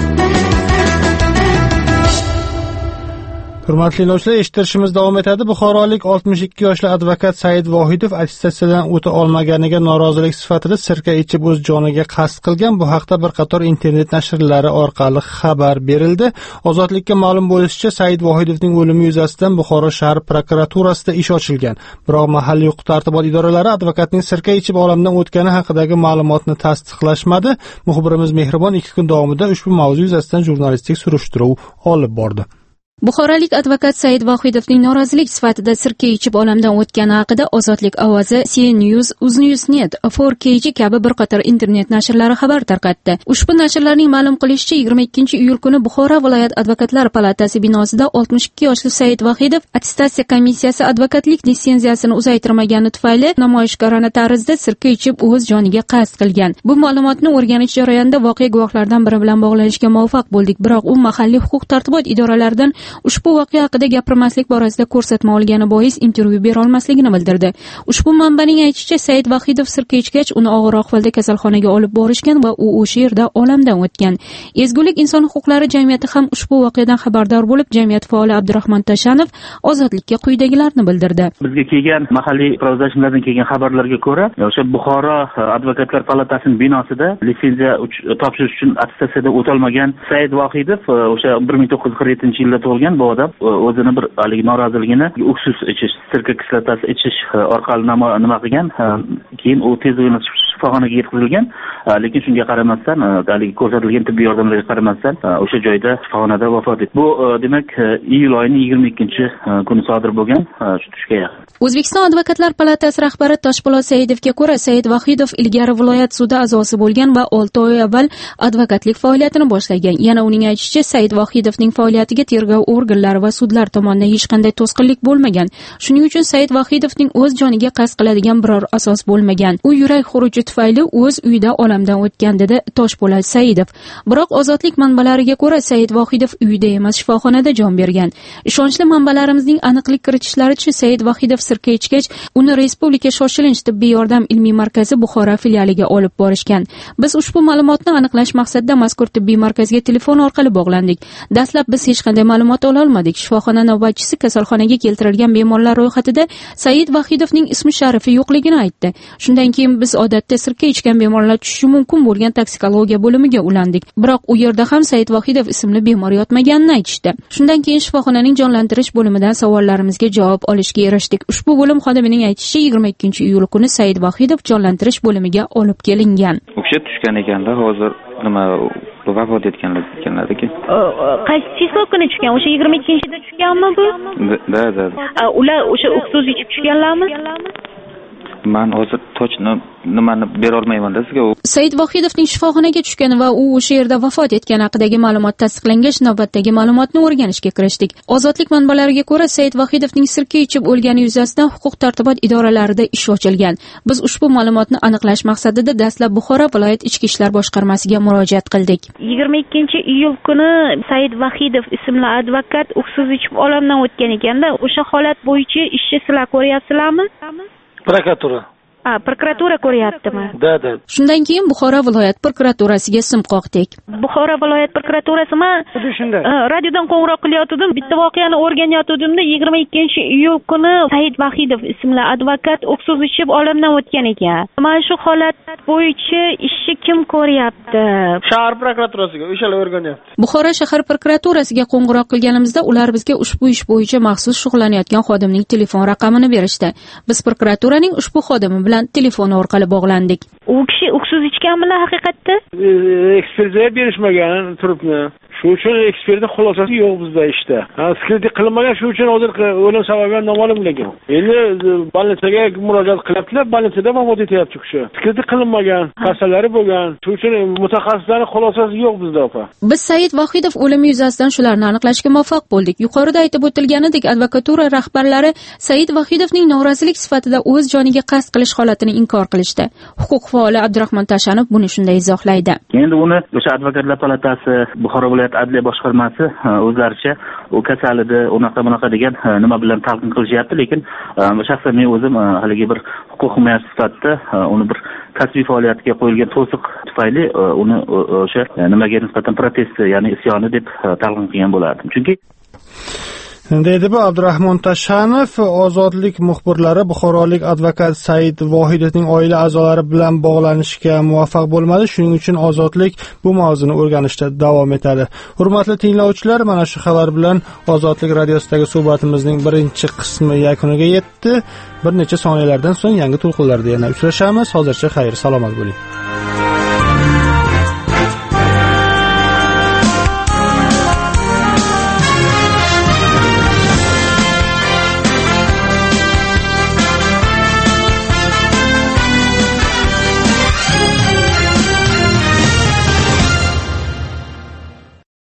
Hurmatli yo'lovchilar, eshittirishimiz davom etadi. Buxorolik oltmish ikki yoshli advokat Said Vohidov attestatsiyadan o'ta olmaganiga norozilik sifatida sirka ichib o'z joniga qasd qilgan. Bu haqda bir qator internet nashrlari orqali xabar berildi. Ozodlikka ma'lum bo'lishicha, Said Vohidovning o'limi yuzasidan Buxoro shahar prokuraturasida ish ochilgan. Biroq mahalliy huquq-tartibot idoralari advokatning sirka ichib olamdan o'tgani haqidagi ma'lumotni tasdiqlashmadi. Muxbirimiz Mehribon ikki kun davomida ushbu mavzu yuzasidan jurnalistik surishtiruv olib bordi. Buxorolik advokat Said Vohidovning norozilik sifatida sirka ichib olamdan o'tgani haqida Ozodlik ovozi, C News, UzNews.net, four K G kabi bir qator internet nashrlari xabar tarqatdi. Ushbu nashrlarning ma'lum qilishicha, yigirma ikkinchi iyul kuni Buxoro viloyat advokatlar palatasi binosida oltmish ikki yoshli Said Vohidov attestatsiya komissiyasi advokatlik litsenziyasini uzaytirmagani tufayli namoyishkorona tarzda sirka ichib o'z joniga qasd qilgan. Bu ma'lumotni o'rganish jarayonida voqea guvohlaridan biri bilan bog'lanishga muvaffaq bo'ldik, biroq u mahalliy huquq-tartibot idoralaridan ushbu voqea haqida gapirmaslik borasida ko'rsatma olgani bois intervyu bera olmasligini bildirdi. Ushbu manbaning aytishicha, Said Vohidov sirka ichgach uni og'ir ahvolda kasalxonaga olib borishgan va u o'sha yerda olamdan o'tgan. Ezgulik inson huquqlari jamiyati ham ushbu voqeadan xabardor bo'lib, jamiyat faoli Abdurahmon Tashanov Ozodlikka quyidagilarni bildirdi. Bizga kelgan mahalliy pravdashlardan kelgan xabarlarga ko'ra, o'sha Buxoro advokatlar palatasining binosida litsenziya topshirish uchun attestatsiyadan o'tolmagan Said Vohidov o'sha bir ming to'qqiz yuz qirq yettinchi yilda tug'ilgan. Bu odam o'zini bir haligi noroziligini uksus ichish, sirka kislotasi ichish orqali nima qilgan. Keyin u tezligini shifoxonaga yetkazilgan, lekin shunga qaramasdan, haligi ko'rsatilgan tibbiy yordamlarga qaramasdan o'sha joyda shifoxonada vafot etdi. Bu demak iyul oyining yigirma ikkinchi kuni sodir bo'lgan, shu tushga yaqin. O'zbekiston advokatlar palatasi rahbari Toshpo'lat Saidovga ko'ra, Said Vohidov ilgari viloyat sudi a'zosi bo'lgan va olti oy avval advokatlik faoliyatini boshlagan. Yana uning aytishicha, Said Vohidovning faoliyatiga tergov organlari va sudlar tomonidan hech qanday to'sqinlik bo'lmagan. Shuning uchun Said Vohidovning o'z joniga qasd qiladigan biror asos bo'lmagan. U yurak xuruji tufayli o'z uyida olamdan o'tgan, dedi Toshpo'lat Saidov. Biroq Ozodlik manbalariga ko'ra, Said Vohidov uyida emas, shifoxonada jon bergan. Ishonchli manbalarimizning aniqlik kiritishlaricha, Said Vohidov sirka ichgach, uni Respublika shoshilinch tibbiy yordam ilmiy markazi Buxoro filialiga olib borishgan. Biz ushbu ma'lumotni aniqlash maqsadida mazkur tibbiy markazga telefon orqali bog'landik. Dastlab biz hech qanday ma'lumot ola olmadik. Shifoxona navbatchisi kasalxonaga keltirilgan bemorlar ro'yxatida Said Vohidovning ismi sharifi yo'qligini aytdi. Shundan keyin biz odatda sirka ichgan bemorlar tushishi mumkin bo'lgan toksikologiya bo'limiga ulandik. Biroq u yerda ham Said Vohidov ismli bemor yotmaganini aytishdi. Shundan keyin shifoxonaning jonlantirish bo'limidan savollarimizga javob olishga erishdik. Ushbu bo'lim xodimining aytishicha, yigirma ikkinchi iyul kuni Said Vohidov jonlantirish bo'limiga olib kelingan. O'sha tushgan ekanda, hozir nima vafot etganlar ekanlar-ki. Qaysi chizma kuni tushgan? O'sha yigirma ikkinchida tushganmi bu? Da, da. Ular o'sha uksus ichib tushganlarmi? Men hozir точно nimani bera olmayman-da sizga. Said Vohidovning shifoxonaga tushgani va u o'sha yerda vafot etgani haqidagi ma'lumot tasdiqlangach, navbatdagi ma'lumotni o'rganishga kirishdik. Ozodlik manbalariga ko'ra, Said Vohidovning sirka ichib o'lgani yuzasidan huquq-tartibot idoralarida ish ochilgan. Biz ushbu ma'lumotni aniqlash maqsadida dastlab Buxoro viloyat ichki ishlar boshqarmasiga murojaat qildik. yigirma ikkinchi iyul kuni Said Vohidov ismli advokat uksus ichib olamdan o'tgan ekanda, o'sha holat bo'yicha ishni sizlar ko'ryapsizlarmi? Prokuratura. Ha, prokuratura ko'ryaptimi? Da, da. Shundan keyin Buxoro viloyat prokuraturasiga sim qoqdik. Buxoro viloyat prokuraturasi, men radiodan qo'ng'iroq qilayotgandim, bitta voqeani o'rganayotgandimda yigirma ikkinchi iyul kuni Said Vohidov ismli advokat uksus ichib olamdan o'tgan ekan. Mana shu holat bo'yicha ishni kim ko'ryapti? Shahar prokuraturasiga, o'shalar o'rganyapti. Buxoro shahar prokuraturasiga qo'ng'iroq qilganimizda ular bizga ushbu ish bo'yicha maxsus shug'ullanayotgan xodimning telefon raqamini berishdi. Biz prokuraturaning ushbu xodimi bilan telefon orqali bog'landik. U kishi uksus ichganmilar haqiqatda? Ekspertizaga berishmagan turibni. Shu uchun ekspertning xulosasi yo'q bizda ishda. Ha, skripti qilinmagan, shu uchun hozir o'lim sababi noma'lum lekin. Endi больницаga murojaat qilyaptilar, больницada vafot etyapti kishi. Skripti qilinmagan, kasalari bo'lgan. Shu uchun mutaxassislarning xulosasi yo'q bizda opa. Biz Said Vohidov o'limi yuzasidan shularni aniqlashga muvaffaq bo'ldik. Yuqorida aytib o'tilganidek, advokatura rahbarlari Said Vohidovning norozilik sifatida o'z joniga qasd qilish holatini inkor qilishdi. Huquq faoli Abdurahmon Tashanov buni shunday izohlaydi. Endi uni o'sha advokatlar palatasi Buxoro viloyat viloyat adliya boshqarmasi o'zlaricha u kasal edi, unaqa bunaqa degan nima bilan talqin qilishyapti, lekin shaxsan men o'zim haligi bir huquq himoyachisi sifatida uni bir kasbiy faoliyatiga qo'yilgan to'siq tufayli uni o'sha nimaga nisbatan protest, ya'ni isyoni deb talqin qilgan bo'lardim. Chunki deydi bu Abdurahmon Tashanov. Ozodlik muxbirlari buxorolik advokat Said Vohidovning oila a'zolari bilan bog'lanishga muvaffaq bo'lmadi. Shuning uchun Ozodlik bu mavzuni o'rganishda davom etadi. Hurmatli tinglovchilar, mana shu xabar bilan Ozodlik radiosidagi suhbatimizning birinchi qismi yakuniga yetdi. Bir necha soniyalardan so'ng yangi to'lqinlarda yana uchrashamiz. Hozircha xayr, salomat bo'ling.